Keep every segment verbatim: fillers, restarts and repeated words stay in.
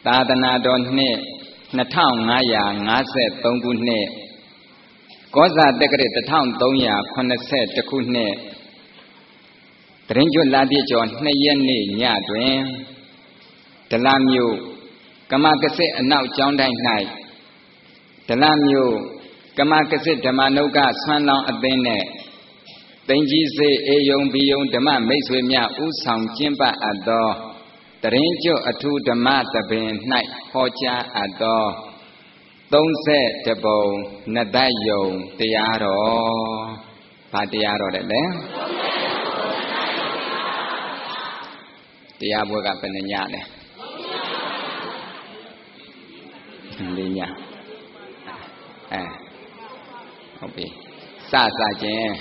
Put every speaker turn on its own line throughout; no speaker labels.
သာသနာတော်နှစ်နှစ်ထောင်ငါးရာငါးဆယ်သုံးခုနှစ်ကောဇာတက္ကရာတစ်ထောင်သုံးရာခုနှစ်ဆယ်တစ်ခုနှစ်တရင်ကျွတ်လာပြည့်ကျော်နှစ်ရက်နေ့ညတွင်ဒလမြို့ကမကစစ်အနောက်ကျောင်းတိုင်း၌ဒလမြို့ကမကစစ်ဓမ္မနုကဆွမ်းလောင်းအသင်းနဲ့သိင်ကြီးစေအေယုံဘီယုံဓမ္မမိတ်ဆွေများဥဆောင်ကျင့်ပအပ်သောတရင်ကျွတ်အထူးဓမ္မသဘင်၌ဟောကြားအပ်သောသုံးဆယ်တပုံနတ္တယုံတရားတော်ဘာတရားတော်လဲလဲတရားပွဲကဘယ်နှညလဲလေးညအဲဟုတ်ပြီစစခြင်း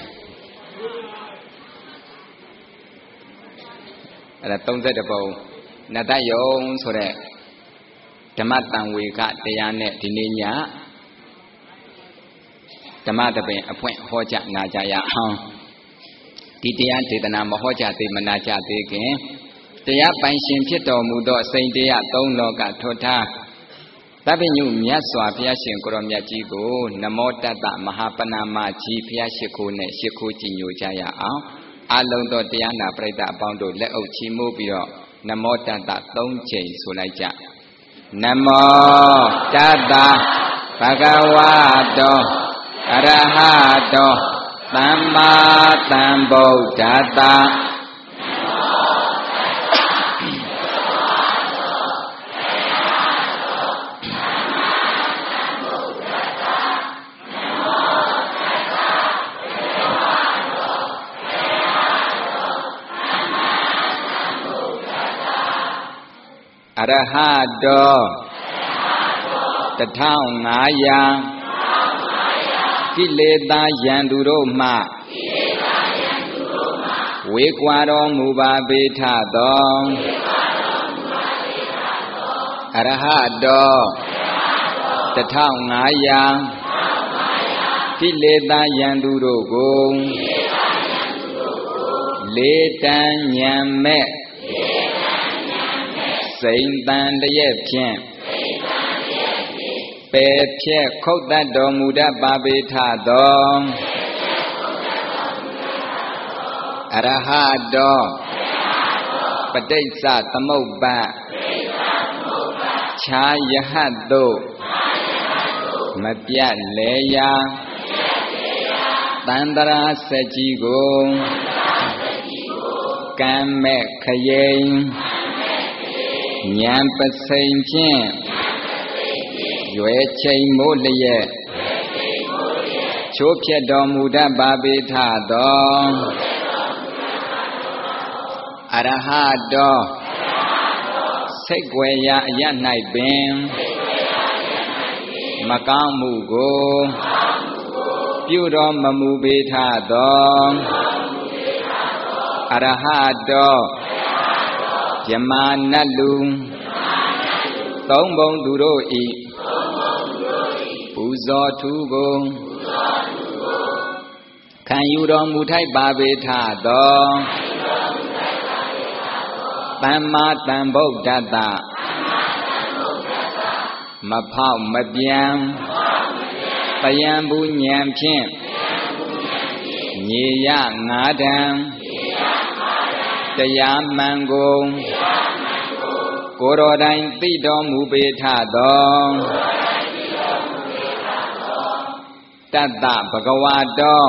အဲ့ဒါသုံးဆယ်တပုံနတ္တယုံဆိုတဲ့ဓမ္မတန်ဝေကတရားနဲ့ဒီနေ့ညဓမ္မတပင်အဖွင့်ဟောကြားနာကြရအောင်ဒီတရားဒေသနာမဟောကြားသေးမနာကြသေးခင်တရားပိုင်ရှင်ဖြစ်တော်မူသောအစိမ့်တရားသုံးလောကထောထားသဗ္ဗညုမြတ်စွာဘုရားရှင်ကိုရောမြတ်ကြီးကိုနမောတတ္တမဟာပဏာမကြီးဘုရားရှိခိုးနဲ့ရှိခိုးကြည်ညိုကြရအောင်အလုံးသောတရားနာပရိသတ်အပေါင်းတို့လက်အုပ်ချီးမိုးပြီးတော့နမောတတ္တသုံးကြိမ်ဆိုလိုက်ကြနမောတတ္တဘဂဝတောအရဟတောသမ္မာသမ္ဗုဒ္ဓတ္တအရဟတောတထောင်ငါးရာကိလေသာယံသူတို့မှဝေကွာတော်မူပါပေထသောအရဟတောတထောင်ငါးရာကိလေသာယံသူတို့ကိုလေးတန်ညံမဲ့စိန်တန်တရက်ဖြင့်ပယ်ဖြက်ခုတ်တတ်တော်မူတတ်ပါပေထသောအရဟတောပဋိစ္စသမုပ္ပါခြားယဟတ်တို့မပြတ်လေရာတန္တရာစကြီးကိုကံမဲ့ခရိန်ဉာဏ်ပစိန်ဖြင့်ရွယ်ချိန်မိုးလျက်ချိုးဖြတ်တော်မူတတ်ပါပေထသောအရဟတောစိတ်ွယ်ရာအရ၌ပင်မကောင်းမှုကိုပြုတော်မမူပေထသောအရဟတောယမနတ်လူသုံးဘုံသူတို့ဤပူဇော်ထူးကိုခံယူတော်မူထိုက်ပါပေထသောသမ္မာသမ္ဗုဒ္ဓတ္တမဖောက်မပြန်တယံဘူးဉာဏ်ဖြင့်ညီရငါးတံတရားမှန်ကိုကိုယ်တော်တိုင်သိတော်မူပေထသောတတ္တဘဂဝတော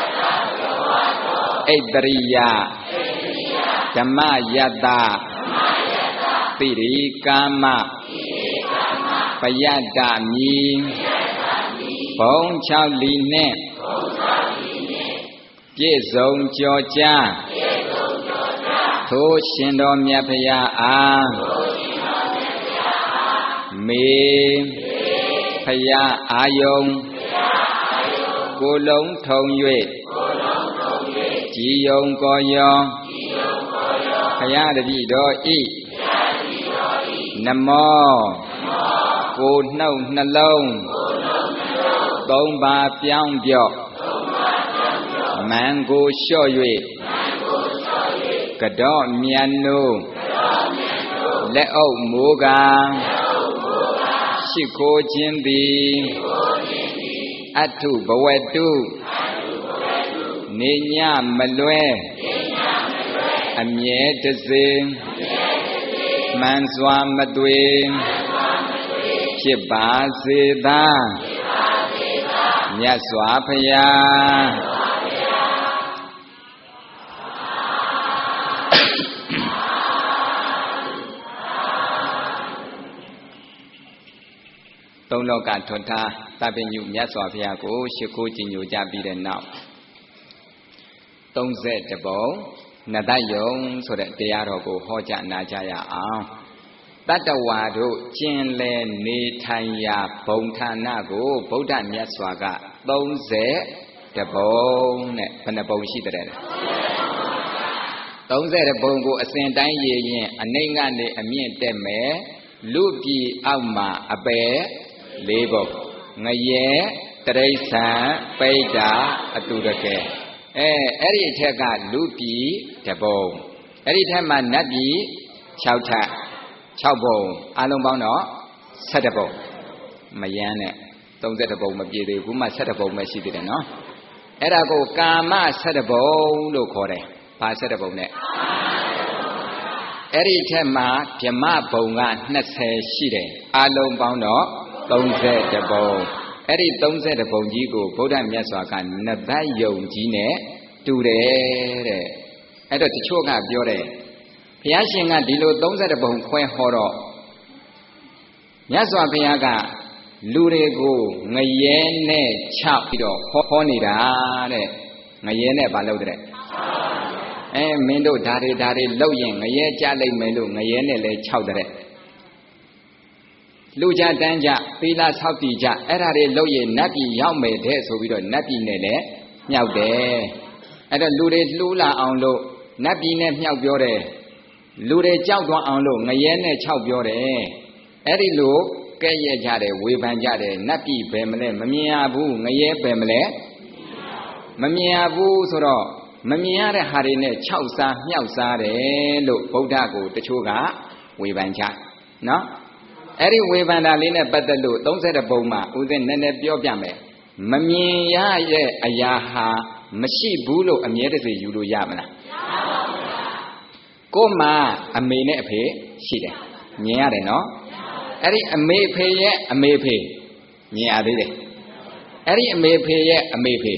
ဣတရိယဓမ္မယတ္တပိရိကာမပယတ္တမီဘုံ၆လီနှင့်ပြည့်စုံကြောကြားထိုရှင်တော်မြတ်ဖရာအားမေဖရာအာယုံကိုလုံးထုံ၍ကြည်ယုံကောယောဖရာတပည့်တော်ဤနမောကိုနှုတ်နှလုံးသုံးပါပြောင်းပြော့မန်ကိုလျှော့၍ကတော့မြတ်နိုးလက်အုပ်မိုးကရှိခိုးခြင်းသည်အထုဘဝတုနေညမလွဲအမြဲတစေမှန်စွာမသွေဖြစ်ပါစေသာမြတ်စွာဘုရားသုံးလောကထွတ်ထားသဗ္ဗညုမြတ်စွာဘုရားကိုရှိခိုးကြည်ညိုကြပြီးတဲ့နောက်သုံးဆယ်တပုံနတယုံဆိုတဲ့တရားတော်ကိုဟောကြားနာကြရအောင်တတ္တဝါတို့ကျင်လည်နေထိုင်ရာဘုံဌာနကိုဗုဒ္ဓမြတ်စွာကသုံးဆယ်တပုံနဲ့ဘယ်နှပုံရှိတဲ့သုံးဆယ်တပုံကိုအစဉ်တိုင်းရရင်အနှိမ့်ကနေအမြင့်တက်မယ်လူပြည်အောက်မှာအပယ်လေးပုံငရဲတရိစ္ဆာန်ပိဋ္ဌာအတုရကဲအဲအဲ့ဒီအထက်ကလူပြည်တပုံအဲ့ဒီထက်မှနတ်ပြည်၆ထပ်၆ပုံအလုံးပေါင်းတော့၁၁ပုံမယမ်းနဲ့၃၁ပုံမပြည့်သေးဘူးမှ၁၁ပုံပဲရှိသေးတယ်နော်အဲ့ဒါကိုကာမ၁၁ပုံလို့ခေါ်တယ်ဘာ၁၁ပုံနဲ့အဲ့ဒီထက်မှဗြဟ္မဘုံက၂၀ရှိတယ်အလုံးပေါင်းတော့၃၁ပုံအဲ့ဒီ၃၁ပုံကြီးကိုဗုဒ္ဓမြတ်စွာကနတယုံကြီးနဲ့တူတယ်တဲ့အဲ့တော့တချို့ကပြောတယ်ဘုရားရှင်ကဒီလို၃၁ပုံခွဲဟောတော့မြတ်စွာဘုရားကလူတွေကိုငရဲနဲ့ချပြီးတော့ဟောဟောနေတာတဲ့ငရဲနဲ့ဘာလုပ်တဲ့အဲမင်းတို့ဓာရီဓာရီလောက်ရင်ငရဲကြလိုက်မယ်လို့ငရဲနဲ့လဲ၆တဲ့လူကြတန်းကြသီလဆောက်တည်ကြအဲ့ဒါတွေလောက်ရင်နတ်ပြည်ရောက်မယ်တဲ့ဆိုပြီးတော့နတ်ပြည်နဲ့လဲမြောက်တယ်အဲ့တော့လူတွေလှူးလာအောင်လို့နတ်ပြည်နဲ့မြောက်ပြောတယ်လူတွေကြောက်သွားအောင်လို့ငရဲနဲ့၆ပြောတယ်အဲ့ဒီလိုကဲ့ရဲ့ကြတယ်ဝေဖန်ကြတယ်နတ်ပြည်ပဲမလဲမမြင်ရဘူးငရဲပဲမလဲမမြင်ရဘူးဆိုတော့မမြင်ရတဲ့ဟာတွေနဲ့၆စားမြောက်စားတယ်လို့ဗုဒ္ဓကိုတချို့ကဝေဖန်ကြနော်အဲ့ဒီဝေဖန်တာလေးနဲ့ပတ်သက်လို့၃၁ပုံမှာဦးဇင်းနည်းနည်းပြောပြမယ်မမြင်ရရဲ့အရာဟာမရှိဘူးလို့အမြဲတစေယူလို့ရမလားကို့မှာအမေနဲ့အဖေရှိတယ်မြင်ရတယ်နော်အဲ့ဒီအမေဖေရဲ့အမေဖေမြင်ရသေးတယ်အဲ့ဒီအမေဖေရဲ့အမေဖေ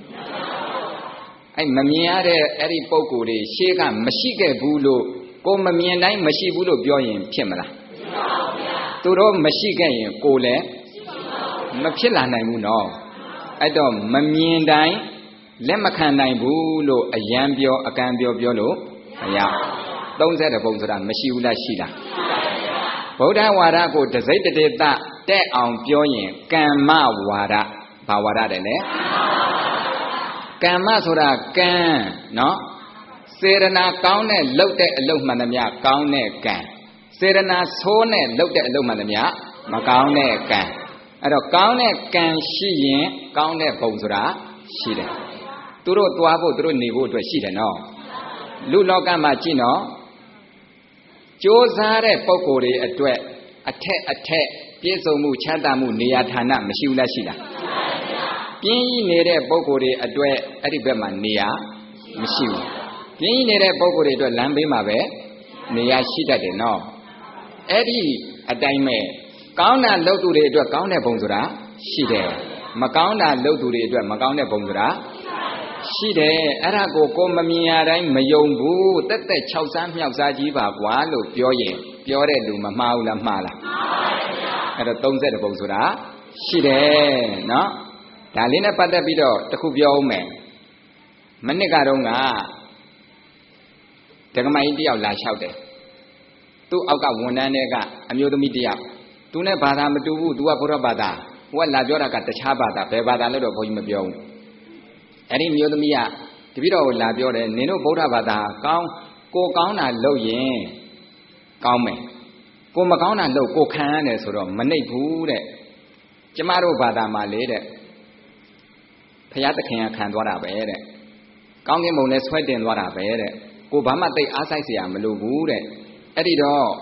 အဲ့မမြင်ရတဲ့အဲ့ဒီပုံကိုယ်တွေရှေးကမရှိခဲ့ဘူးလို့ကိုမမြင်တိုင်းမရှိဘူးလို့ပြောရင်ဖြစ်မလားသူတို့မရှိခဲ့ရင်ကိုလည်းမဖြစ်လာနိုင်ဘူးနော်အဲ့တော့မမြင်တိုင်းလက်မခံနိုင်ဘူးလို့အယံပြောအကံပြောပြောလို့မရ၃၁ပုံဆိုတာမရှိဘူးလားရှိလားဗုဒ္ဓဝါဒကိုတစိတ်တေတတဲ့အောင်ပြောရင်ကမ္မဝါဒဘာဝါဒတယ်လဲကမ္မဆိုတာကံနော်စေရနာကောင်းတဲ့လှုပ်တဲ့အလုပ်မှန်သမျှကောင်းတဲ့ကံစေရနာဆိုးနဲ့လှုပ်တဲ့အလုပ်မှန်သမျှမကောင်းတဲ့ကံအဲ့တော့ကောင်းတဲ့ကံရှိရင်ကောင်းတဲ့ဘုံဆိုတာရှိတယ်သူတို့သွားဖို့သူတို့နေဖို့အတွက်ရှိတယ်နော်လူလောကမှာကြည့်နော်ကြိုးစားတဲ့ပုံကိုယ်တွေအတွက်အထက်အထက်ပြည့်စုံမှုချမ်းသာမှုနေရာဌာနမရှိဘူးလားရှိလားပြင်းကြီးနေတဲ့ပုံကိုယ်တွေအတွက်အဲ့ဒီဘက်မှာနေရာမရှိဘူးပြင်းကြီးနေတဲ့ပုံကိုယ်တွေအတွက်လမ်းဘေးမှာပဲနေရာရှိတတ်တယ်နော်အဲ့ဒီအတိုင်းမဲ့ကောင်းတာလုပ်သူတွေအတွက်ကောင်းတဲ့ဘုံဆိုတာရှိတယ်မကောင်းတာလုပ်သူတွေအတွက်မကောင်းတဲ့ဘုံဆိုတာရှိတယ်အဲ့ဒါကိုကိုမမြင်ရတိုင်းမယုံဘူးတက်တက်၆စားမြောက်စားကြီးပါကွာလို့ပြောရင်ပြောတဲ့လူမမှားဘူးလားမှားလားမှားပါဗျာအဲ့တော့၃၁ပုံဆိုတာရှိတယ်နော်ဒါလေးနဲ့ပတ်သက်ပြီးတော့တခုပြောဦးမယ်မနစ်ကတော့ကဒကမကြီးတယောက်လာလျှောက်တယ်သူ့အောက်ကဝန်ထမ်းတွေကအမျိုးသမီးတယောက်သူနဲ့ဘာသာမတူဘူးသူကဘုရားဘာသာဟိုကလာပြောတာကတခြားဘာသာဘယ်ဘာသာလို့တော့ဘုန်းကြီးမပြောဘူးအဲ့ဒီမျိုးသမီးကတပည့်တော်ကိုလာပြောတယ်နင်တို့ဗုဒ္ဓဘာသာကောင်းကိုကောင်းတာလုပ်ရင်ကောင်းမယ်ကိုမကောင်းတာလုပ်ကိုခံရတယ်ဆိုတော့မနှိပ်ဘူးတဲ့ကျမတို့ဘာသာမှာလေတဲ့ဘုရားသခင်ကခံသွားတာပဲတဲ့ကောင်းကင်ဘုံနဲ့ဆွဲတင်သွားတာပဲတဲ့ကိုဘာမှသိအားဆိုင်เสียမလိုဘူးတဲ့အဲ့ဒီတော့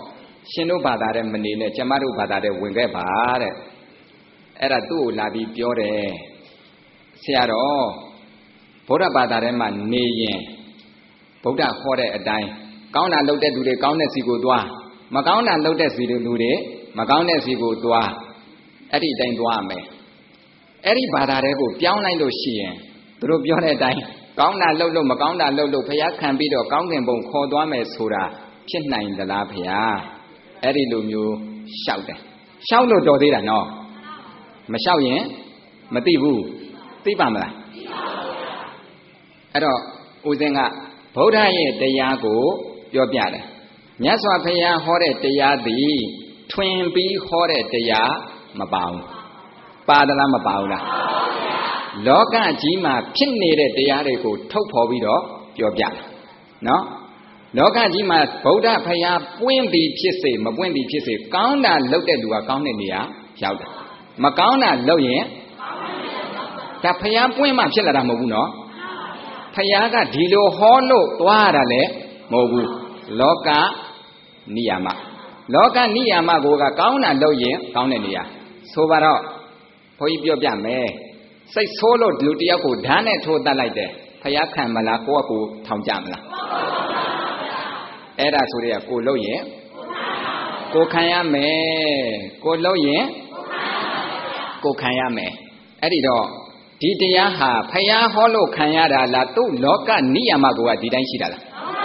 ရှင်တို့ဘာသာတဲ့မနေနဲ့ကျမတို့ဘာသာတဲ့ဝင်ခဲ့ပါတဲ့အဲ့ဒါသူ့ကိုလာပြီးပြောတယ်ဆရာတော်ဗုဒ္ဓဘာသာထဲမှာနေရင်ဗုဒ္ဓဟောတဲ့အတိုင်းကောင်းတာလုပ်တဲ့လူတွေကောင်းတဲ့စီကိုသွားမကောင်းတာလုပ်တဲ့စီတွေလူတွေမကောင်းတဲ့စီကိုသွားအဲ့ဒီအတိုင်းသွားမယ်အဲ့ဒီဘာသာတွေကိုပြောင်းလိုက်လို့ရှိရင်သူတို့ပြောတဲ့အတိုင်းကောင်းတာလုပ်လို့မကောင်းတာလုပ်လို့ဘုရားခံပြီးတော့ကောင်းကင်ဘုံခေါ်သွားမယ်ဆိုတာဖြစ်နိုင်သလားဘုရားအဲ့ဒီလိုမျိုးရှောက်တယ်ရှောက်လို့တော်သေးတာနော်မရှောက်ရင်မသိဘူးသိပါမလားသိပါဘူးအဲ့တော့ဦးဇင်းကဗုဒ္ဓရဲ့တရားကိုပြောပြတယ်မြတ်စွာဘုရားဟောတဲ့တရားသည်ထွင်ပြီးဟောတဲ့တရားမပါဘူးပါသလားမပါဘူးလားလောကကြီးမှာဖြစ်နေတဲ့တရားတွေကိုထုတ်ဖော်ပြီးတော့ပြောပြတယ်နော်လောကကြီးမှာဗုဒ္ဓဘုရားပွင့်ပြီးဖြစ်စေမပွင့်ပြီးဖြစ်စေကောင်းတာလုပ်တဲ့လူကကောင်းတဲ့နေရာရောက်တယ်မကောင်းတာလုပ်ရင်ဒါဘုရားပွင့်မှဖြစ်လာတာမဟုတ်ဘူးနော်ဘုရားကဒီလိုဟောလို့သွားရတာလေမဟုတ်ဘူးလောကနိယာမလောကနိယာမကိုကကောင်းတာလုပ်ရင်ကောင်းတဲ့နေရာဆိုပါတော့ဘုန်းကြီးပြောပြမယ်စိတ်ဆိုးလို့လူတယောက်ကိုဓာတ်နဲ့ထိုးတတ်လိုက်တယ်ဘုရားခံမလားကိုယ့်အကူထောင်ကြမလားအဲ့ဒါဆိုရဲကိုလုပ်ရင်ကိုခံရမယ်ကိုလုပ်ရင်ကိုခံရမယ်အဲ့ဒီတော့ဒီတရားဟာဘုရားဟောလို့ခံရတာလားသူ့လောကနိယာမကိုကဒီတိုင်းရှိတာလား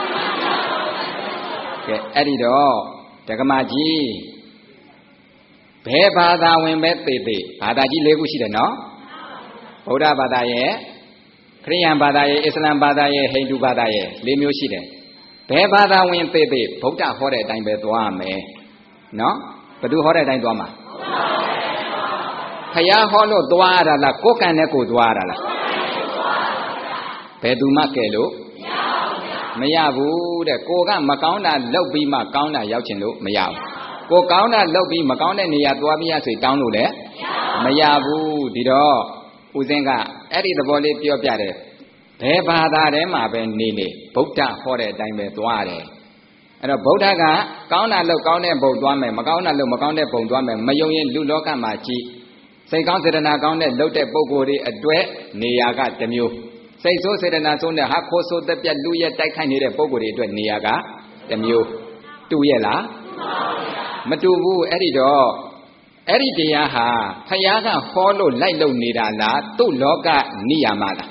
ကဲအဲ့ဒီတော့ဒကမာကြီးဘယ်ဘာသာဝင်ပဲသေသေးဘာသာကြီး၄ခုရှိတယ်နော်ဗုဒ္ဓဘာသာရဲ့ခရစ်ယာန်ဘာသာရဲ့အစ္စလမ်ဘာသာရဲ့ဟိန္ဒူဘာသာရဲ့၄မျိုးရှိတယ်ဘယ်ဘာသာဝင်သေသေးဗုဒ္ဓဟောတဲ့အတိုင်းပဲသွားမယ်နော်ဘယ်သူဟောတဲ့အတိုင်းသွားမှာဘုရားဟောလို့သွားရတာလားကိုယ်ကံနဲ့ကိုယ်သွားရတာလားဘယ်သူမှကဲလို့မရဘူးတဲ့ကိုကမကောင်းတာလုပ်ပြီးမှကောင်းတာရောက်ချင်လို့မရဘူးကိုကောင်းတာလုပ်ပြီးမကောင်းတဲ့နေရာသွားပြရစေတောင်းလို့လည်းမရဘူးဒီတော့ဦးဇင်းကအဲ့ဒီသဘောလေးပြောပြတယ်ဘယ်ဘာသာထဲမှာပဲနေနေဗုဒ္ဓဟောတဲ့အတိုင်းပဲသွားတယ်အဲ့တော့ဗုဒ္ဓကကောင်းတာလုပ်ကောင်းတဲ့ဘုံသွားမယ်မကောင်းတာလုပ်မကောင်းတဲ့ဘုံသွားမယ်မယုံရင်လူလောကမှာကြည့်စိတ်ကောင်းစေတနာကောင်းတဲ့လုပ်တဲ့ပုဂ္ဂိုလ်တွေအတွက်နေရာကတစ်မျိုးစိတ်ဆိုးစေတနာဆိုးတဲ့ဟာခိုးဆိုးတက်ပြက်လူရဲ့တိုက်ခိုက်နေတဲ့ပုဂ္ဂိုလ်တွေအတွက်နေရာကတစ်မျိုးတူရဲ့လားမတူဘူးအဲ့ဒီတော့အဲ့ဒီတရားဟာဘုရားကဟောလို့လိုက်လို့နေတာလားသူ့လောကနိယာမလား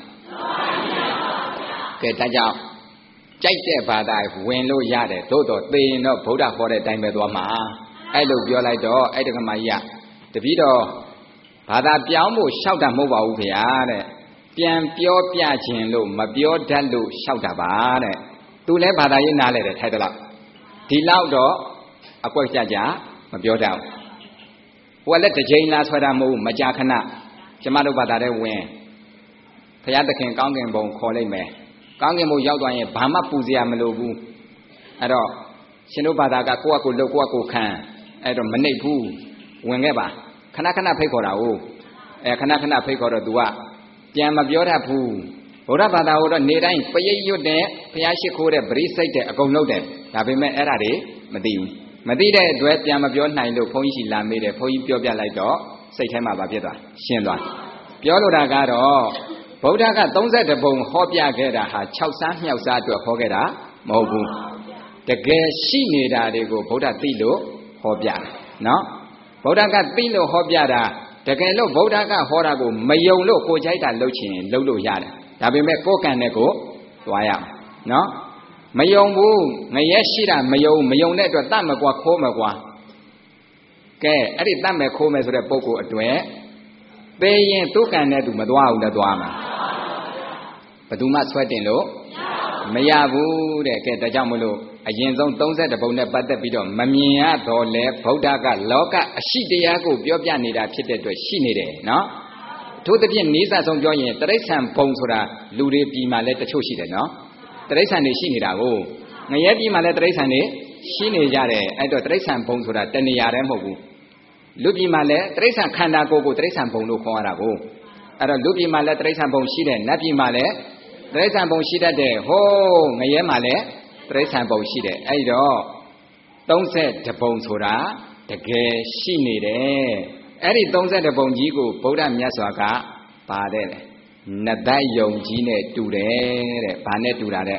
ကဲဒါကြောင့်ကြိုက်တဲ့ဘာသာဝင်လို့ရတယ်သို့တော်သေရင်တော့ဗုဒ္ဓဟောတဲ့အတိုင်းပဲသွားမှာအဲ့လိုပြောလိုက်တော့အဲ့ဒီကမကြီးကတပည့်တော်ဘာသာပြောင်းဖို့ရှောက်တာမဟုတ်ပါဘူးခင်ဗျာတဲ့ပြန်ပြောပြခြင်းလို့မပြောတတ်လို့ရှောက်တာပါတဲ့သူလည်းဘာသာရေးနားလဲတယ်ထိုက်တယ်လို့ဒီလောက်တော့အကွက်ကြကြမပြောတတ်ဘူးဟိုကလည်းတစ်ချိန်လားဆွဲတာမဟုတ်မကြာခဏကျမတို့ဘာသာတဲ့ဝင်ဘုရားသခင်ကောင်းကင်ဘုံခေါ်လိုက်မယ်ကောင်းကင်ဘုံရောက်သွားရင်ဘာမှပူစရာမလိုဘူးအဲ့တော့ရှင်တို့ဘာသာကကိုယ့်အကူလှုပ်ကိုယ့်အကူခံအဲ့တော့မနှိပ်ဘူးဝင်ခဲ့ပါခဏခဏဖိတ်ခေါ်တာဟုတ်အဲခဏခဏဖိတ်ခေါ်တော့ तू ကပြန်မပြောတတ်ဘူးဗုဒ္ဓဘာသာဟိုတော့နေတိုင်းပရိတ်ရွတ်တဲ့ဘုရားရှိခိုးတဲ့ပရိစိတ်တဲ့အကုန်လုပ်တယ်ဒါပေမဲ့အဲ့ဒါတွေမသိဘူးမသိတဲ့အတွက်ပြန်မပြောနိုင်လို့ဘုန်းကြီးရှိလာမေးတယ်ဘုန်းကြီးပြောပြလိုက်တော့စိတ်ထဲမှာဗာဖြစ်သွားရှင်းသွားပြောလို့တာကတော့ဗုဒ္ဓကသုံးဆယ့်တစ်ပုံဟောပြခဲ့တာဟာ၆ဆန်းမြောက်စားအတွက်ဟောခဲ့တာမဟုတ်ဘူးတကယ်ရှိနေတာတွေကိုဗုဒ္ဓသိလို့ဟောပြတာနော်ဗုဒ္ဓကသိလို့ဟောပြတာတကယ်လို့ဗုဒ္ဓကဟောတာကိုမယုံလို့ကိုကြိုက်တာလုပ်ချင်လုပ်လို့ရတယ်ဒါပေမဲ့ကိုယ်ကံနဲ့ကိုသွားရအောင်နော်မယုံဘူးငရဲရှိတာမယုံမယုံတဲ့အတွက်တတ်မကွာခိုးမကွာကဲအဲ့ဒီတတ်မယ်ခိုးမယ်ဆိုတဲ့ပုဂ္ဂိုလ်အတွက်သေရင်သူ့ကံနဲ့သူမသွားဘူးလည်းသွားမှာဘယ်သူမှဆွဲတင်လို့မရဘူးတဲ့ကဲဒါကြောင့်မလို့အရင်ဆုံးသုံးဆယ့်တစ်ပုံနဲ့ပတ်သက်ပြီးတော့မမြင်ရတော့လဲဗုဒ္ဓကလောကအရှိတရားကိုပြောပြနေတာဖြစ်တဲ့အတွက်ရှိနေတယ်နော်ထို့သဖြင့်နေစာဆုံးပြောရင်တိရစ္ဆာန်ဘုံဆိုတာလူတွေပြည်မှာလည်းတချို့ရှိတယ်နော်တိရစ္ဆာန်တွေရှိနေတာကိုငရဲပြည်မှာလည်းတိရစ္ဆာန်တွေရှိနေကြတယ်အဲ့တော့တိရစ္ဆာန်ဘုံဆိုတာတဏှာတည်းမဟုတ်ဘူးလူပြည်မှာလည်းတိရစ္ဆာန်ခန္ဓာကိုယ်ကိုတိရစ္ဆာန်ဘုံလို့ခေါ်ရတာကိုအဲ့တော့လူပြည်မှာလည်းတိရစ္ဆာန်ဘုံရှိတယ်နတ်ပြည်မှာလည်းတိရစ္ဆာန်ဘုံရှိတတ်တယ်ဟိုးငရဲမှာလည်းတိရစ္ဆာန်ဘုံရှိတယ်အဲ့တော့ 30ပုံဆိုတာတကယ်ရှိနေတယ်အဲ့ဒီ30ပုံကြီးကိုဗုဒ္ဓမြတ်စွာကပါတယ်လေနတ်သက်ယုံကြီးနဲ့တူတယ်တဲ့ဘာနဲ့တူတာတဲ့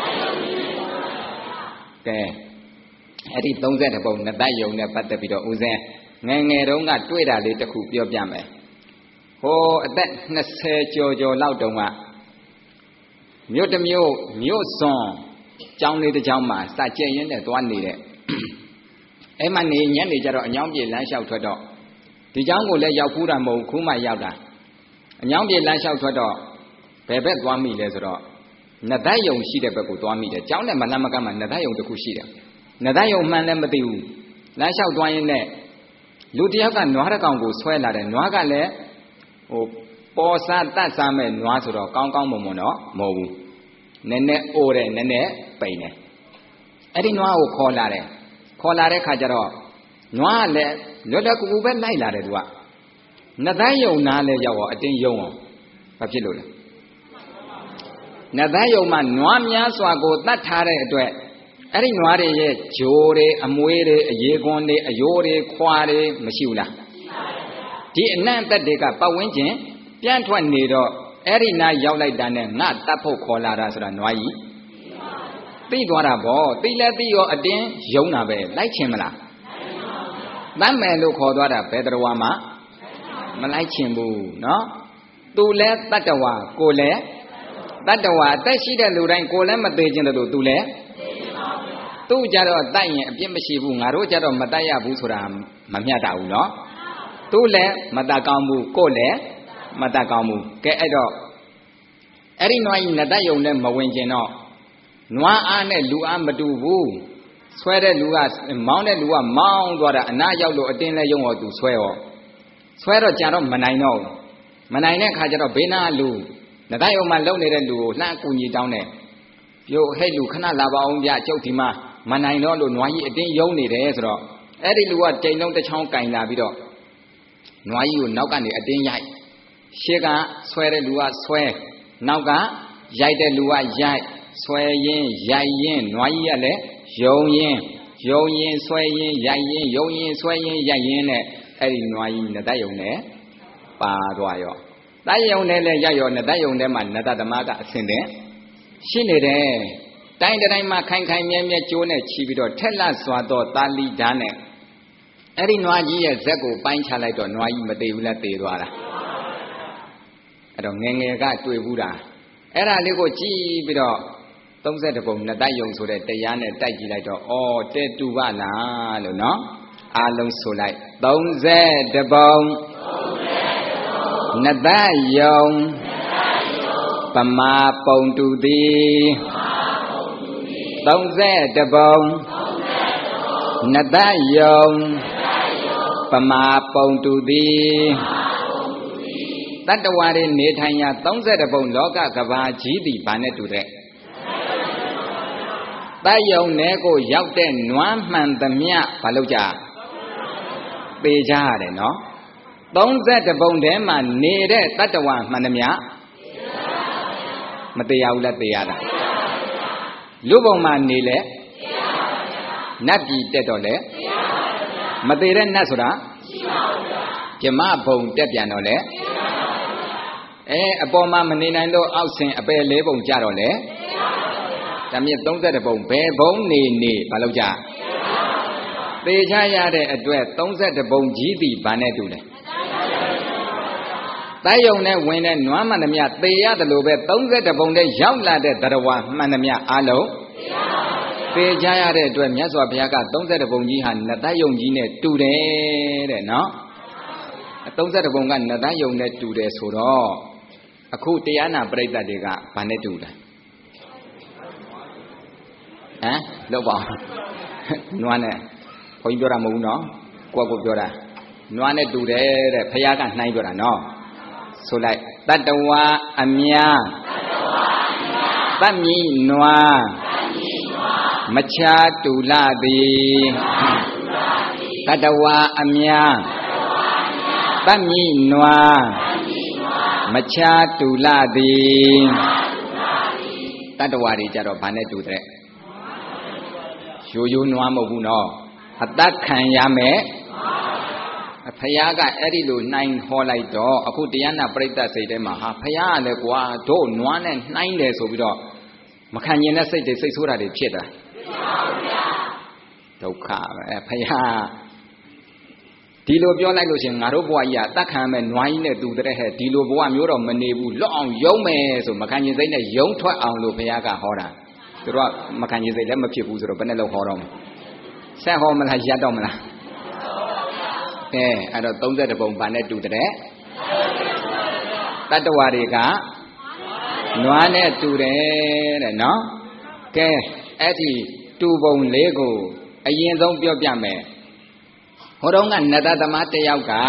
ကဲအဲ့ဒီ30ပုံနတ်သက်ယုံနဲ့ပတ်သက်ပြီးတော့ဦးဇင်းငယ်ငယ်တုန်းကတွေ့တာလေးတစ်ခုပြောပြမယ်ဟိုအသက်20ကျော်ကျော်လောက်တုန်းကမြို့တစ်မြို့မြို့စွန်ကျောင်းလေးတစ်ကျောင်းမှာစကြက်ရင်းနဲ့သွားနေတဲ့အဲ့မှနေညနေကျတော့အညောင်းပြေလမ်းလျှောက်ထွက်တော့ဒီကျောင်းကိုလည်းရောက်ဘူးတာမဟုတ်ခုမှရောက်တာအညောင်းပြေလမ်းလျှောက်ထွက်တော့ဘယ်ဘက်သွားမိလဲဆိုတော့နတ်သက်ယုံရှိတဲ့ဘက်ကိုသွားမိတယ်ကျောင်းနဲ့မလမ်းမကမ်းမှာနတ်သက်ယုံတစ်ခုရှိတယ်နတ်သက်ယုံမှန်လည်းမသိဘူးလမ်းလျှောက်သွားရင်းနဲ့လူတယောက်ကနွားတစ်ကောင်ကိုဆွဲလာတယ်နွားကလည်းဟိုပေါ်စားတတ်စားမဲ့နွားဆိုတော့ကောင်းကောင်းမွန်မွန်တော့မဟုတ်ဘူးနည်းနည်းအိုးတယ်နည်းနည်းပိန်တယ်အဲ့ဒီနွားကိုခေါ်လာတယ်ခေါ်လာတဲ့ခါကျတော့နွားကလည်းလွတ်လပ်ကူကူပဲလိုက်လာတယ်သူကနတ်သက်ယုံနာလည်းရောက်တော့အတင်းယုံအောင်ဘာဖြစ်လို့လဲနတ်သက်ယုံမှာနွားများစွာကိုတတ်ထားတဲ့အတွက်အဲ့ဒီနွားတွေရဲ့ဂျိုးတွေအမွေးတွေအရေခွန်တွေအယိုးတွေခွာတွေမရှိဘူးလားဒီအနံ့သက်တွေကပတ်ဝန်းကျင်ပြန့်ထွက်နေတော့အဲ့ဒီနာရောက်လိုက်တာနဲ့ငါတတ်ဖို့ခေါ်လာတာဆိုတာနွားကြီးသိသွားတာဗောသိလဲသိရောအတင်းယုံတာပဲလိုက်ချင်မလားတတ်မယ်လို့ခေါ်သွားတာဘယ်တော်ဝါမှမလိုက်ချင်ဘူးနော်သူလဲတတ္တဝါကိုလဲတတ္တဝါအသက်ရှိတဲ့လူတိုင်းကိုလည်းမသေးခြင်းတို့သူလဲသူ့ကြတော့တတ်ရင်အပြစ်မရှိဘူးငါတို့ကြတော့မတတ်ရဘူးဆိုတာမမျှတဘူးနော်သူလည်းမတတ်ကောင်းဘူးကိုလည်းမတတ်ကောင်းဘူးကဲအဲ့တော့အဲ့ဒီနွားကြီးနတ်သက်ယုံနဲ့မဝင်ကျင်တော့နွားအားနဲ့လူအားမတူဘူးဆွဲတဲ့လူကမောင်းတဲ့လူကမောင်းသွားတာအနာရောက်လို့အတင်းလဲယုံတော့သူဆွဲရောဆွဲတော့ကြာတော့မနိုင်တော့မနိုင်တဲ့အခါကျတော့ဘေးနာလူနတ်သက်ယုံမှာလုံနေတဲ့လူကိုလှမ်းကူညီတောင်းတယ်ပြိုဟဲ့လူခဏလာပါအောင်ဗျကျုပ်ဒီမှာမနိုင်တော့လို့နွားကြီးအတင်းယုံနေတယ်ဆိုတော့အဲ့ဒီလူကတိမ်လုံးတစ်ချောင်းကင်လာပြီးတော့နွားကြီးကိုနောက်ကနေအတင်းရိုက်ရှေ့ကဆွဲတဲ့လူကဆွဲနောက်ကရိုက်တဲ့လူကရိုက်ဆွဲရင်းရိုက်ရင်းနွားကြီးကလည်းယုံရင်းယုံရင်းဆွဲရင်းရိုက်ရင်းယုံရင်းဆွဲရင်းရိုက်ရင်းနဲ့အဲ့ဒီနွားကြီးနတ်သက်ယုံနဲ့ပါသွားရောသက်ယုံနဲ့လည်းရိုက်ရောနတ်သက်ယုံထဲမှာနတ်သမားကအဆင်တဲ့ရှိနေတယ်တိုင်းတိုင်းမှာခိုင်ခိုင်မြဲမြဲကျိုးနဲ့ချီပြီးတော့ထက်လတ်စွာသောတာလီဓာတ်နဲ့အဲ့ဒီနွားကြီးရဲ့ဇက်ကိုပိုင်းချလိုက်တော့နွားကြီးမသေးဘူးလားသေသွားတာအဲ့တော့ငယ်ငယ်ကတွေ့ဘူးတာအဲ့ဒါလေးကိုကြည့်ပြီးတော့30ပုံနတ်သက်ယုံဆိုတဲ့တရားနဲ့တိုက်ကြည့်လိုက်တော့ဩတဲ့တူပါလားလို့နော်အားလုံးဆိုလိုက်30ပုံနတ်သက်ယုံပမာပုံတူသည်30ပုံနတ်သက်ယုံပမာပုံတူသည်တတ္တဝါတွေနေထိုင်ရာ30ပုံလောကကဘာကြီးသည်ဘာနဲ့တူတဲ့သက်ယုံနဲ့ကိုရောက်တဲ့နွမ်းမှန်သမျှဘာလို့ကြပေကြရတယ်နော်30ပုံထဲမှာနေတဲ့တတ္တဝါမှန်သမျှမတရားဘူးလားတရားတာလူပုံမှာနေလေနတ်ပြည်တက်တော့လေမသေးတဲ့နတ်ဆိုတာပြမဘုံတက်ပြန်တော့လေအဲအပေါ်မှာမနေနိုင်တော့အောက်ဆင်အပယ်လေးပုံကြတော့လေဒါမြင့်30ပုံဘယ်ဘုံနေနေဘာလို့ကြသေချာရတဲ့အတွက်30ပုံကြီးသည်ဘာနဲ့တူလဲသက်ယုံနဲ့ဝင်တဲ့နွမ်းမှန်သမျှသေရတယ်လို့ပဲ30ပုံနဲ့ရောက်လာတဲ့သရဝမှန်သမျှအားလုံးသေချာရတဲ့အတွက်မြတ်စွာဘုရားက30ပုံကြီးဟာနတ်သက်ယုံကြီးနဲ့တူတယ်တဲ့နော်30ပုံကနတ်သက်ယုံနဲ့တူတယ်ဆိုတော့အခုတရားနာပရိသတ်တွေကဘာနဲ့တူလဲဟမ်လောက်ပါနွားနဲ့ခွန်ကြီးပြောတာမဟုတ်ဘူးနော်ကိုယ့်ကိုပြောတာနွားနဲ့တူတယ်တဲ့ဘုရားကနှိုင်းပြောတာနော်ဆိုလိုက်တတ္တဝါအမြာတတ်မြည်နွားမချာတူလာသည်တတ္တဝါအမြာတတ်မြည်နွားမချာတူလာသည်တတ္တဝါတွေကြတော့ဘာနဲ့တူတဲ့ရိုးရိုးနွားမဟုတ်ဘူးနော်အသက်ခံရမယ်ဖယားကအဲ့ဒီလိုနှိုင်းဟောလိုက်တော့အခုတရားနာပရိသတ်စိတ်ထဲမှာဟာဖယားကလည်းကွာတို့နွားနဲ့နှိုင်းတယ်ဆိုပြီးတော့မခံကျင်တဲ့စိတ်တွေစိတ်ဆိုးတာတွေဖြစ်တာဒုက္ခပဲဖယားဒီလိုပြောလိုက်လို့ရှင်ငါတို့ဘဝကြီးကတတ်ခံမဲ့နွားကြီးနဲ့တူတဲ့ဟဲ့ဒီလိုဘဝမျိုးတော့မနေဘူးလွတ်အောင်ယုံမယ်ဆိုမခံကျင်စိတ်နဲ့ယုံထွက်အောင်လို့ဘုရားကဟောတာသူတို့ကမခံကျင်စိတ်လည်းမဖြစ်ဘူးဆိုတော့ဘယ်နဲ့လို့ဟောတော့မလဲဆက်ဟောမလားရပ်တော့မလားကဲအဲ့တော့သုံး၁ပုံဘာနဲ့တူတဲ့တတ္တဝါတွေကနွားနဲ့တူတယ်တဲ့နော်ကဲအဲ့ဒီတူပုံလေးကိုအရင်ဆုံးပြောပြမယ်ဟိုတုန်းကနတ္တသမားတစ်ယောက်က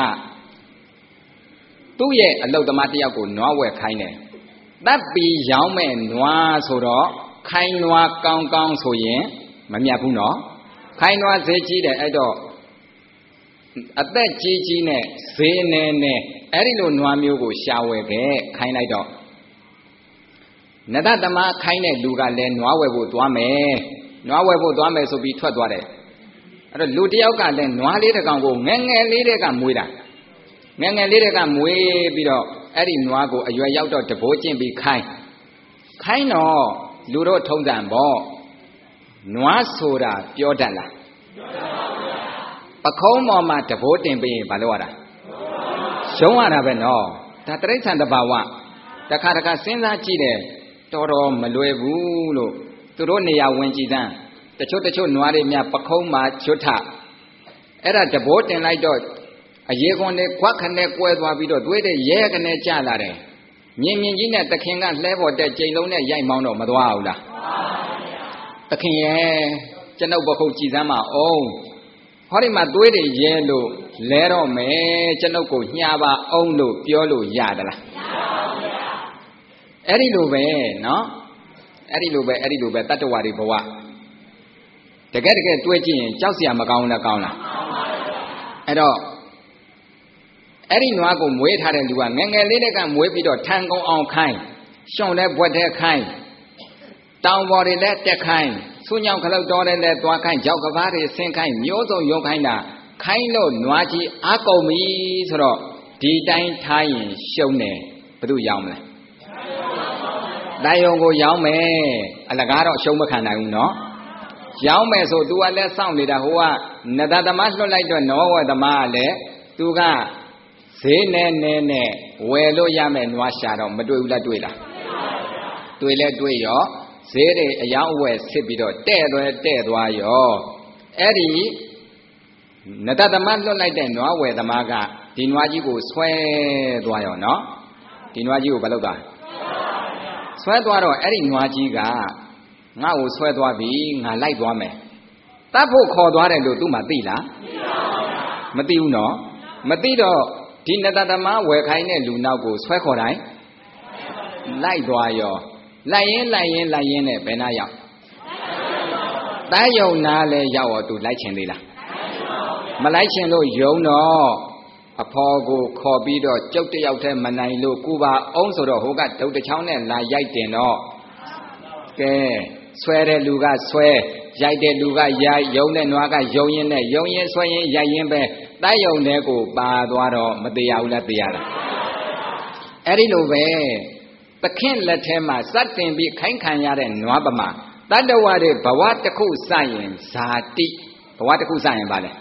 သူ့ရဲ့အလုတ်သမားတစ်ယောက်ကိုနွားဝယ်ခိုင်းတယ်တပ်ပြီးရောင်းမဲ့နွားဆိုတော့ခိုင်းနွားကောင်းကောင်းဆိုရင်မမြတ်ဘူးနော်ခိုင်းနွားဈေးကြီးတယ်အဲ့တော့အသက်ကြီးကြီးနဲ့ဈေးနေနဲ့အဲ့ဒီလိုနွားမျိုးကိုရှာဝယ်ခဲ့ခိုင်းလိုက်တော့နတ္တသမားခိုင်းတဲ့လူကလည်းနွားဝယ်ဖို့သွားမယ်နွားဝယ်ဖို့သွားမယ်ဆိုပြီးထွက်သွားတယ်အဲ့တော့လူတယောက်ကလည်းနွားလေးတစ်ကောင်ကိုငယ်ငယ်လေးတဲ့ကမွေးတာငယ်ငယ်လေးတဲ့ကမွေးပြီးတော့အဲ့ဒီနွားကိုအရွယ်ရောက်တော့တဘိုးကျင့်ပြီးခိုင်းခိုင်းတော့လူတို့ထုံးစံပေါ့နွားဆိုတာပြောတတ်လားပခုံးပေါ်မှာတဘိုးတင်ပြီးရင်ဘာလို့ရတာရှုံးရတာပဲနော်ဒါတိရစ္ဆာန်တဘာဝတခါတခါစဉ်းစားကြည့်တယ်တော်တော်မလွယ်ဘူးလို့သူတို့နေရာဝင်ကြည့်တန်းတချို့တချို့နွားတွေများပခုံးမှာချွတ်ထအဲ့ဒါတဘိုးတင်လိုက်တော့အရေခွန်နဲ့ခွက်ခနဲ့ကွဲသွားပြီးတော့သွေးတွေရဲခနဲ့ကျလာတယ်မြင်မြင်ကြီးနဲ့တခင်ကလှဲပေါ်တဲ့ကြိမ်လုံးနဲ့ရိုက်မောင်းတော့မသွားဘူးလားတခင်ရဲ့ကျွန်ုပ်ပခုတ်ကြည်စမ်းပါအောင်ဟောဒီမှာသွေးတွေရဲလို့လဲတော့မယ်ကျွန်ုပ်ကိုညှာပါအောင်လို့ပြောလို့ရသလားမရပါဘူးဗျာအဲ့ဒီလိုပဲနော်အဲ့ဒီလိုပဲအဲ့ဒီလိုပဲတတ္တဝါတွေဘဝတကယ်တကယ်တွေးကြည့်ရင်ကြောက်စရာမကောင်းလားကောင်းလားအဲ့တော့အဲ့ဒီနွားကိုမွေးထားတဲ့လူကငယ်ငယ်လေးတည်းကမွေးပြီးတော့ထန်ကုန်းအောင်ခိုင်းရှုံတဲ့ဘွက်တဲ့ခိုင်းတောင်ပေါ်တွေလည်းတက်ခိုင်းဆူညောင်ခလုတ်တော်တွေလည်းသွားခိုင်းကြောက်ကဘာတွေဆင်းခိုင်းမျိုးစုံရုံခိုင်းတာခိုင်းလို့နွားကြီးအားကုန်ပြီဆိုတော့ဒီတိုင်းထားရင်ရှုံတယ်ဘယ်သူရောင်းမလဲတိုင်ယုံကိုရောင်းမယ်အလကားတော့ရှုံးမခံနိုင်ဘူးနော်ရောင်းမယ်ဆို तू ကလည်းစောင့်နေတာဟိုကနတ္တသမားလွှတ်လိုက်တော့နောဝသမားကလည်း तू ကဈေးနဲ့နဲ့နဲ့ဝယ်လို့ရမယ်နွားရှာတော့မတွေ့ဘူးလားတွေ့လားတွေ့လဲတွေ့ရောဈေးတွေအယောင်းအဝယ်စစ်ပြီးတော့တဲ့သွားတဲ့သွားရောအဲ့ဒီနတ္တသမားလွှတ်လိုက်တဲ့နွားဝယ်သမားကဒီနွားကြီးကိုဆွဲသွားရောနော်ဒီနွားကြီးကိုဘာလုပ်တာဆွဲသွားတော့အဲ့ဒီနွားကြီးကငါ့ကိုဆွဲသွားပြီငါလိုက်သွားမယ်တတ်ဖို့ခေါ်သွားတယ်လို့သူမှသိလားမသိဘူးနော်မသိတော့ဒီနတ္တသမားဝယ်ခိုင်းတဲ့လူနောက်ကိုဆွဲခေါ်တိုင်းလိုက်သွားရောလိုက်ရင်လိုက်ရင်လိုက်ရင်နဲ့ဘယ်နာရောက်တန်းယုံနာလဲရောက်တော့သူလိုက်ချင်သေးလားမလိုက်ချင်လို့ယုံတော့အဖော်ကိုခေါ်ပြီးတော့ကျုပ်တယောက်တည်းမနိုင်လို့ကိုပါအောင်ဆိုတော့ဟိုကဒုတ်တချောင်းနဲ့လာရိုက်တင်တော့ကဲဆွဲတဲ့လူကဆွဲရိုက်တဲ့လူကရိုက်ယုံတဲ့နွားကယုံရင်နဲ့ယုံရင်ဆွဲရင်ရိုက်ရင်ပဲတန်းယုံတဲ့ကိုပါသွားတော့မသေးရဘူးလားသေးရလားအဲ့ဒီလိုပဲသခင်လက်ထဲမှာစက်တင်ပြီးခိုင်းခံရတဲ့နွားပမာတတ္တဝါတွေဘဝတစ်ခုစရင်ဇာတိဘဝတစ်ခုစရင်ပါလေ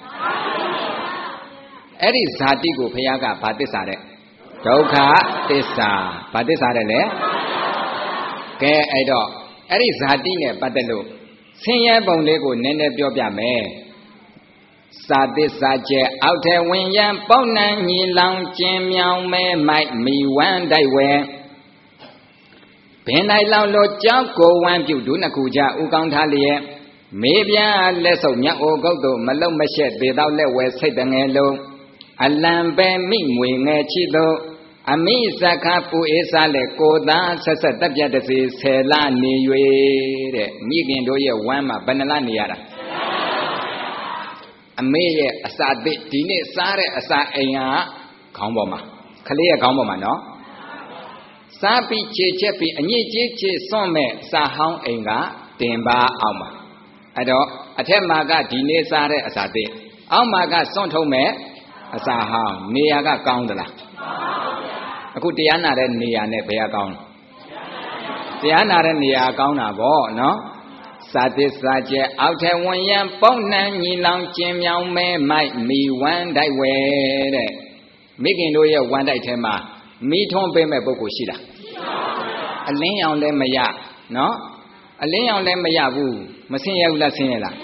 အဲ့ဒီဇာတိကိုဘုရားကဘာသစ္စာတဲ့ဒုက္ခသစ္စာဘာသစ္စာတဲ့လဲကဲအဲ့တော့အဲ့ဒီဇာတိနဲ့ပတ်သက်လို့ဆင်းရဲပုံလေးကိုနည်းနည်းပြောပြမယ်စာသစ္စာကျဲအောက်ထဲဝင်ရန်ပေါနှံညီလောင်ကျင်မြောင်မဲမိုက်မိဝမ်းတိုက်ဝဲဘင်တိုင်းလောင်လို့ကြောက်ကိုဝမ်းပြုတ်ဒုနှစ်ခုကြဥကောင်းထားလျက်မေးပြလက်ဆုပ်မြတ်အိုကုတ်တို့မလုံမရှက်သေးတော့လက်ဝဲစိတ်တငယ်လုံးအလံပဲမိငွေငယ်ချီသောအမိဇခပူအေးစားလက်ကိုသာဆက်ဆက်တက်ပြတ်တစေဆယ်လနေ၍တဲ့မိခင်တို့ရဲ့ဝမ်းမှာဘယ်နှလနေရတာအမေရဲ့အစာသစ်ဒီနေ့စားတဲ့အစာအိမ်ဟာခေါင်းပေါ်မှာခလေးရဲ့ခေါင်းပေါ်မှာနော်စားပြီးခြေချက်ပြီးအညစ်ကြေးချေစွန့်မဲ့စာဟောင်းအိမ်ကတင်ပါအောင်ပါအဲ့တော့အထက်မှာကဒီနေ့စားတဲ့အစာသေးအောက်မှာကစွန့်ထုံးမဲ့အစာဟောင်းနေရာကကောင်းသလားအခုတရားနာတဲ့နေရာနဲ့ဘယ်ကကောင်းတရားနာတဲ့နေရာကောင်းတာပေါ့နော်စာသစ္စာကျဲအောက်ထဲဝင်ရန်ပုံနှံညီလောင်ကျင်မြောင်မဲမိုက်မိဝမ်းတိုက်ဝဲတဲ့မိခင်တို့ရဲ့ဝမ်းတိုက်ထဲမှာမိထွန်းပေးမဲ့ပုဂ္ဂိုလ်ရှိလားအလင်းရောင်လည်းမရနော်အလင်းရောင်လည်းမရဘူးမဆင်းရဲဘူးလားဆင်းရဲလား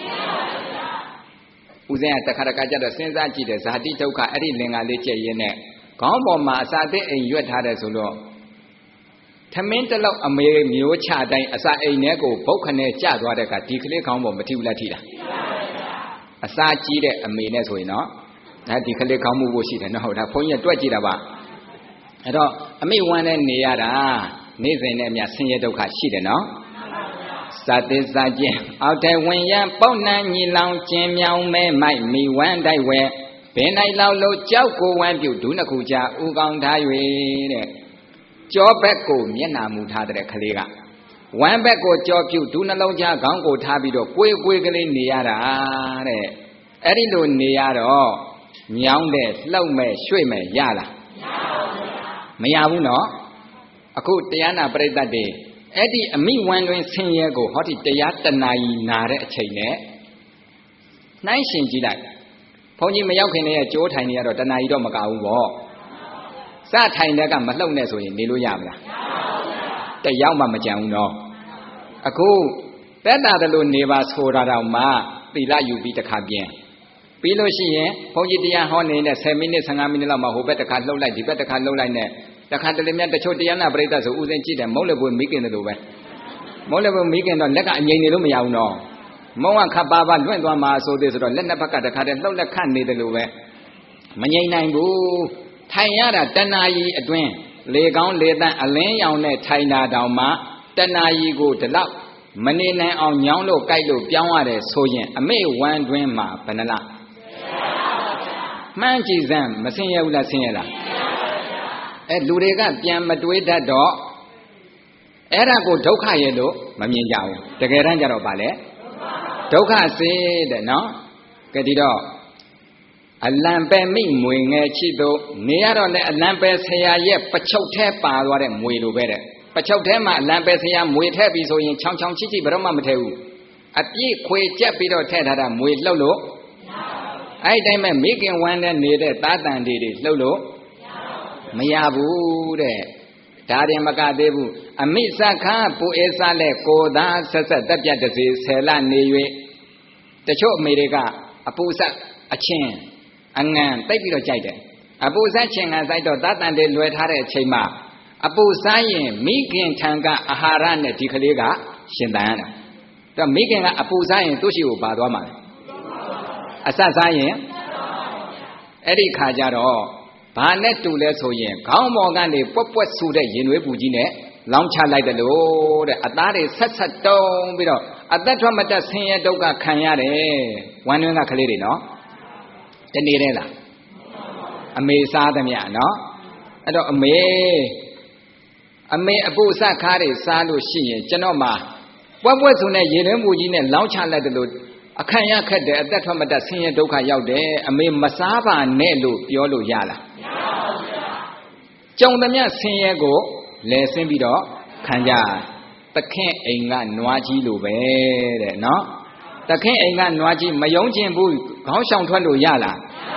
ဦးဇင်းကတခါတခါကြတော့စဉ်းစားကြည့်တယ်ဇာတိဒုက္ခအဲ့ဒီလင်္ကာလေးကျက်ရင်းနဲ့ခေါင်းပေါ်မှာအစာသိအိမ်ရွက်ထားတယ်ဆိုတော့ထမင်းတလောက်အမေမျိုးချတိုင်းအစာအိမ်ထဲကိုဘုတ်ခနဲ့ကျသွားတဲ့အခါဒီကလေးခေါင်းပေါ်မထိဘူးလားထိလားအစာကြီးတဲ့အမေနဲ့ဆိုရင်တော့ဒါဒီကလေးခေါင်းမှုဖို့ရှိတယ်နော်ဟုတ်ဒါဘုန်းကြီးတွက်ကြည့်တာပါအဲ့တော့အမိဝမ်းနဲ့နေရတာနေ့စဉ်နဲ့အမျှဆင်းရဲဒုက္ခရှိတယ်နော်စာသစ္စာကျင်အောက်ထဲဝင်ရန်ပေါက်နှံညီလောင်ကျင်မြောင်မဲမိုက်မိဝမ်းတိုက်ဝဲဘယ်နိုင်လောက်လို့ကြောက်ကိုဝမ်းပြုတ်ဒုနှစ်ခုကြာဥကောင်းထား၍တဲ့ကြောဘက်ကိုမျက်နှာမူထားတဲ့ကလေးကဝမ်းဘက်ကိုကြောပြုတ်ဒုနှလုံးကြားခေါင်းကိုထားပြီးတော့ကိုယ်ကိုယ်ကလေးနေရတာတဲ့အဲ့ဒီလိုနေရတော့ညောင်းတဲ့လှုပ်မဲ့ရွှေ့မဲ့ရလားမရဘူးနော်အခုတရားနာပရိသတ်တွေအဲ့ဒီအမိဝမ်းတွင်ဆင်းရဲကိုဟောဒီတရားတဏှာကြီးနာတဲ့အချိန်နဲ့နှိုင်းရှင်ကြည့်လိုက်ဘုန်းကြီးမရောက်ခင်တည်းကကြိုးထိုင်နေရတော့တဏှာကြီးတော့မကဘူးပေါ့စထိုင်တဲ့ကမလှုပ်နဲ့ဆိုရင်နေလို့ရမလားတယောက်မှမကြံဘူးနော်အခုတက်တာတလို့နေပါဆိုတာတော့မှသီလယူပြီးတစ်ခါပြင်ပြီးလို့ရှိရင်ဘုန်းကြီးတရားဟောနေတဲ့ဆယ်မိနစ်ဆယ်ငါးမိနစ်လောက်မှဟိုဘက်တစ်ခါလှုပ်လိုက်ဒီဘက်တစ်ခါလှုပ်လိုက်နဲ့တခါတလေမြတ်တချို့တရားနာပရိသတ်ဆိုဥစဉ်ကြည့်တယ်မုံလည်းပွေမိခင်တယ်လို့ပဲမုံလည်းပွေမိခင်တော့လက်ကအငြိမ်နေလို့မရဘူးနော်မုံကခပ်ပါပါလွင့်သွားမှာဆိုသေးဆိုတော့လက်နှစ်ဘက်ကတခါတည်းလှုပ်လက်ခတ်နေတယ်လို့ပဲမငြိမ်နိုင်ဘူးထိုင်ရတာတဏှာကြီးအတွင်းလေကောင်းလေတန့်အလင်းရောင်နဲ့ထိုင်တာတောင်မှတဏှာကြီးကိုဒီလောက်မနေနိုင်အောင်ညောင်းလို့ကြိုက်လို့ပြောင်းရတယ်ဆိုရင်အမေဝမ်းတွင်းမှာဘယ်နှလားမှန်းကြည့်စမ်းမဆင်းရဲဘူးလားဆင်းရဲလားအဲလူတွေကပြန်မတွေးတတ်တော့အဲ့ဒါကိုဒုက္ခရဲ့လို့မမြင်ကြဘူးတကယ်တမ်းကျတော့ဗာလဲဒုက္ခစေတဲ့နော်ကဲဒီတော့အလံပဲမိမွေငယ်ချစ်တို့နေရတော့လေအလံပဲဆရာရဲ့ပချုပ်ထဲပါသွားတဲ့မွေလိုပဲတဲ့ပချုပ်ထဲမှာအလံပဲဆရာမွေထည့်ပြီးဆိုရင်ချောင်းချောင်းချစ်ချစ်ဘယ်တော့မှမထည့်ဘူးအပြည့်ခွေကြက်ပြီးတော့ထည့်ထားတာမွေလှုပ်လို့အဲ့တိုင်းမဲ့မိခင်ဝမ်းနဲ့နေတဲ့သားတန်တွေတွေလှုပ်လို့မရဘူးတဲ့ဒါရင်မကသေးဘူးအမိစခါပူအေးစားလဲကိုသာဆက်ဆက်တက်ပြတ်တစေဆယ်လနေ၍တချို့အမေတွေကအပူဆက်အချင်းအငံတိတ်ပြီးတော့ကြိုက်တယ်အပူဆက်ချင်းငံဆိုင်တော့သားတန်တွေလွယ်ထားတဲ့အချိန်မှာအပူစားရင်မိခင်ထံကအာဟာရနဲ့ဒီကလေးကရှင်တန်ရတာတော့မိခင်ကအပူစားရင်သူ့ရှိကိုပါသွားမှာအဆက်စားရင်အဲ့ဒီခါကျတော့ဘာနဲ့တူလဲဆိုရင်ခေါင်းပေါ်ကနေပွက်ပွက်ဆူတဲ့ရင်နွေးပူကြီးနဲ့လောင်းချလိုက်တယ်လို့တဲ့အသားတွေဆက်ဆက်တုံးပြီးတော့အသက်ထွက်မတက်ဆင်းရဲဒုက္ခခံရတယ်ဝမ်းတွင်းကကလေးတွေနော်တနေ့တည်းလားအမေစားသမျှနော်အဲ့တော့အမေအမေအပူစခါးတွေစားလို့ရှိရင်ကျွန်တော်မှပွက်ပွက်ဆူတဲ့ရင်နွေးပူကြီးနဲ့လောင်းချလိုက်တယ်လို့အခန့်ရခက်တယ်အသက်ထွက်မတက်ဆင်းရဲဒုက္ခရောက်တယ်အမေမစားပါနဲ့လို့ပြောလို့ရလားကြုံသမျှဆင်းရဲကိုလဲဆင်းပြီးတော့ခံကြသခင်အိမ်ကနွားကြီးလိုပဲတဲ့နော်သခင်အိမ်ကနွားကြီးမယုံကျင်ဘူးခေါင်းဆောင်ထွက်လို့ရလား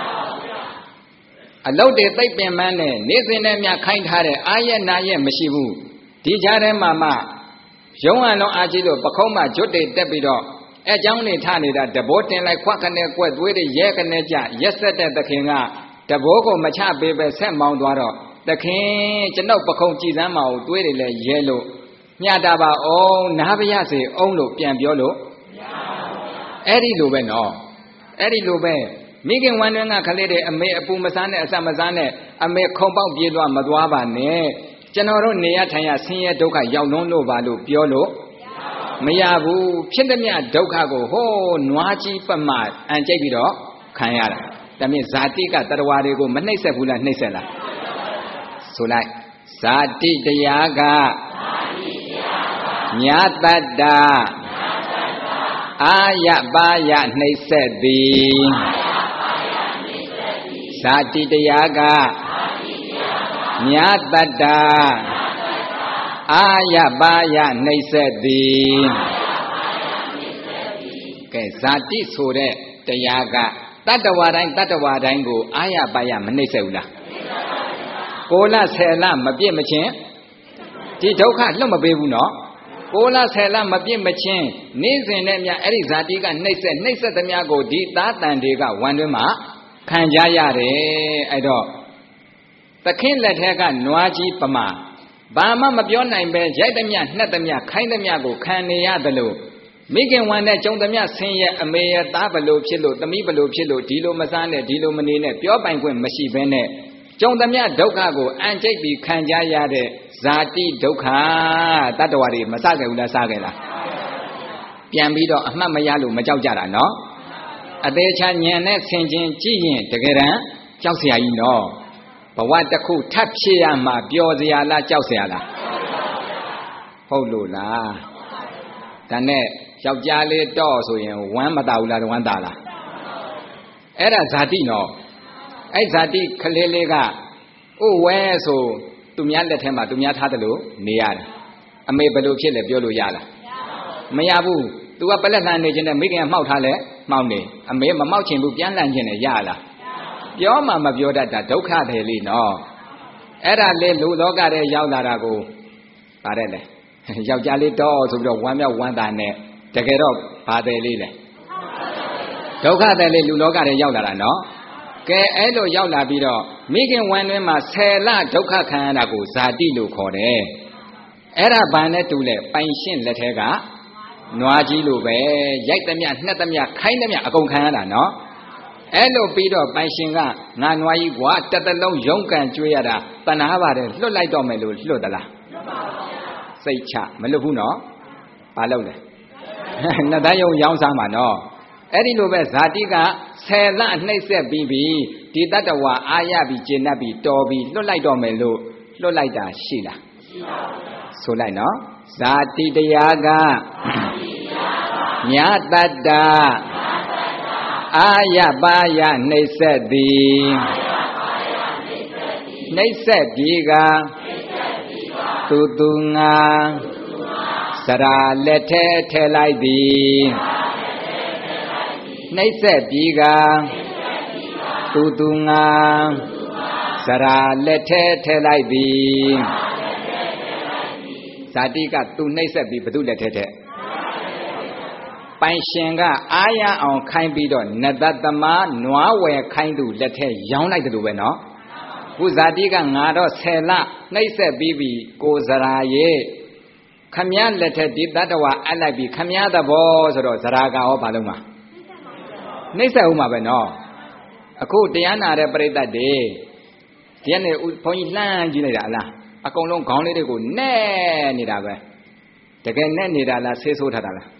အလုတ်တွေသိပ်ပင်ပန်းနဲ့နေစဉ်နဲ့မြခိုင်းထားတဲ့အာရနာရဲ့မရှိဘူးဒီကြားထဲမှာမှရုံးအောင်လုံးအားကြီးလို့ပခုံးမှဂျွတ်တွေတက်ပြီးတော့အဲเจ้าနေထနေတာတဘောတင်လိုက်ခွက်ခနဲ့ကွက်သွေးတွေရဲခနဲ့ကြရက်ဆက်တဲ့သခင်ကတဘောကိုမချပေးပဲဆက်မောင်းသွားတော့သခင်ကျွန်ုပ်ပခုံးကြည်စမ်းမအောင်သွေးတွေလည်းရဲလို့ညတာပါအောင်နားပါရစေအောင်လို့ပြန်ပြောလို့အဲ့ဒီလိုပဲနော်အဲ့ဒီလိုပဲမိခင်ဝမ်းတွင်းကကလေးတွေအမေအပူမစားနဲ့အဆက်မစားနဲ့အမေခုံပေါက်ပြေးသွားမသွားပါနဲ့ကျွန်တော်တို့နေရထိုင်ရဆင်းရဲဒုက္ခရောက်လုံးလို့ပါလို့ပြောလို့မရဘူးဖြစ်သည်မြဒုက္ခကိုဟိုးနွားကြီးပမာအံကြိတ်ပြီးတော့ခံရတာဒါမြင်ဇာတိကတရဝါတွေကိုမနှိမ့်ဆက်ဘူးလားနှိမ့်ဆက်လားဆိုလိုက်ဇာတိတရားကညာတတ္တာအာယပါယနှိမ့်ဆက်သည်ဇာတိတရားကမြတ်တတ္တာအာယပါယနှိမ့်ဆက်သည်ကဲဇာတိဆိုတဲ့တရားကတတ္တဝါတိုင်းတတ္တဝါတိုင်းကိုအာယပါယမနှိမ့်ဆက်ဘူးလားကိုလဆယ်လမပြည့်မချင်းဒီဒုက္ခလွတ်မပေးဘူးနော်ကိုလဆယ်လမပြည့်မချင်းနေ့စဉ်နဲ့မြအဲ့ဒီဇာတိကနှိမ့်ဆက်နှိမ့်ဆက်သမျှကိုဒီသားတန်တွေကဝန်တွင်းမှာခံကြရတယ်အဲ့တော့သခင်လက်ထက်ကနွားကြီးပမာဘာမှမပြောနိုင်ပဲရိုက်သမျှနှက်သမျှခိုင်းသမျှကိုခံနေရတယ်လို့မိခင်ဝန်နဲ့ကြုံသမျှဆင်းရဲအမေရသားဘလို့ဖြစ်လို့သမီးဘလို့ဖြစ်လို့ဒီလိုမစားနဲ့ဒီလိုမနေနဲ့ပြောပိုင်ခွင့်မရှိဘဲနဲ့ကြုံသမျှဒုက္ခကိုအံ့ကျိတ်ပြီးခံကြရတဲ့ဇာတိဒုက္ခတတ္တဝါတွေမစခဲ့ဘူးလားစခဲ့လားပြန်ပြီးတော့အမှတ်မရလို့မကြောက်ကြတာနော်အသေးချာညံနဲ့ဆင်ခြင်းကြည့်ရင်တကယ်တမ်းကြောက်စရာကြီးနော်ဘဝတစ်ခုထပ်ဖြစ်ရမှာပျော်စရာလားကြောက်စရာလားဟုတ်လို့လားဒါနဲ့ယောက်ျားလေးတော့ဆိုရင်ဝမ်းမတာဘူးလားဝမ်းတာလားအဲ့ဒါဇာတိနော်အဲ့ဇာတိကလေးလေးကအိုဝဲဆိုသူများလက်ထဲမှာသူများထားတယ်လို့နေရတယ်အမေဘယ်လိုဖြစ်လဲပြောလို့ရလားမရဘူး तू ကပလက်လှန်နေခြင်းနဲ့မိခင်ကမှောက်ထားလဲမှောက်နေအမေမမှောက်ချင်ဘူးပြန်လှန်ခြင်းနဲ့ရလားပြောမှမပြောတတ်တာဒုက္ခတယ်လေနော်အဲ့ဒါလေလူလောကထဲရောက်လာတာကိုပါတယ်လေယောက်ျားလေးတော့ဆိုပြီးတော့ဝမ်းမြောက်ဝမ်းသာနဲ့တကယ်တော့ဘာတယ်လေးလဲဒုက္ခတယ်လေလူလောကထဲရောက်လာတာနော်ကဲအဲ့လိုရောက်လာပြီးတော့မိခင်ဝမ်းတွင်းမှာဆယ်လဒုက္ခခံရတာကိုဇာတိလို့ခေါ်တယ်အဲ့ဒါဘာနဲ့တူလဲပိုင်ရှင်းလက်ထဲကနွားကြီးလိုပဲရိုက်သမျှနှက်သမျှခိုင်းသမျှအကုန်ခံရတာနော်အဲ့လိုပြီးတော့ပိုင်ရှင်ကငါနွားကြီးကွာတစ်သက်လုံးရုန်းကန်ကြွေးရတာတဏှာပါတယ်လွတ်လိုက်တော့မယ်လို့လွတ်သလားစိတ်ချမလွတ်ဘူးနော်ဘာလုပ်လဲနှစ်သားယုံရောင်းစားမှာနော်အဲ့ဒီလိုပဲဇာတိကဆယ်လနှိမ့်ဆက်ပြီးပြီဒီတတ္တဝါအာရပြီးကျင့်တတ်ပြီးတော်ပြီးလွတ်လိုက်တော့မယ်လို့လွတ်လိုက်တာရှိလားရှိပါဘူးဆိုလိုက်နော်ဇာတိတရားကမြတ်တတ္တာအာယပါယနှိမ့်ဆက်သည်နှိမ့်ဆက်ပြီးကသူသူငါစရာလက်ထဲထဲလိုက်သည်နှိမ့်ဆက်ပြီးကသူသူငါစရာလက်ထဲထဲလိုက်သည်ဇာတိကသူနှိမ့်ဆက်ပြီးဘသူလက်ထဲထဲပိုင်ရှင်ကအာရအောင်ခိုင်းပြီးတော့နတ္တသမားနွားဝယ်ခိုင်းသူလက်ထဲရောင်းလိုက်တယ်လို့ပဲနော်ခုဇာတိကငါတော့ဆယ်လနှိမ့်ဆက်ပြီးပြီကိုဇရာရဲ့ခမည်းလက်ထဲဒီတတ္တဝါအပ်လိုက်ပြီးခမည်းသဘောဆိုတော့ဇရာကရောဘာလုံးမှာနှိမ့်ဆက်ဦးမှာပဲနော်အခုတရားနာတဲ့ပရိသတ်တွေဒီကနေ့ဘုန်းကြီးလှမ်းကြည့်လိုက်တာအလားအကုန်လုံးခေါင်းလေးတွေကိုနဲ့နေတာပဲတကယ်နဲ့နေတာလားဆေးဆိုးထားတာလား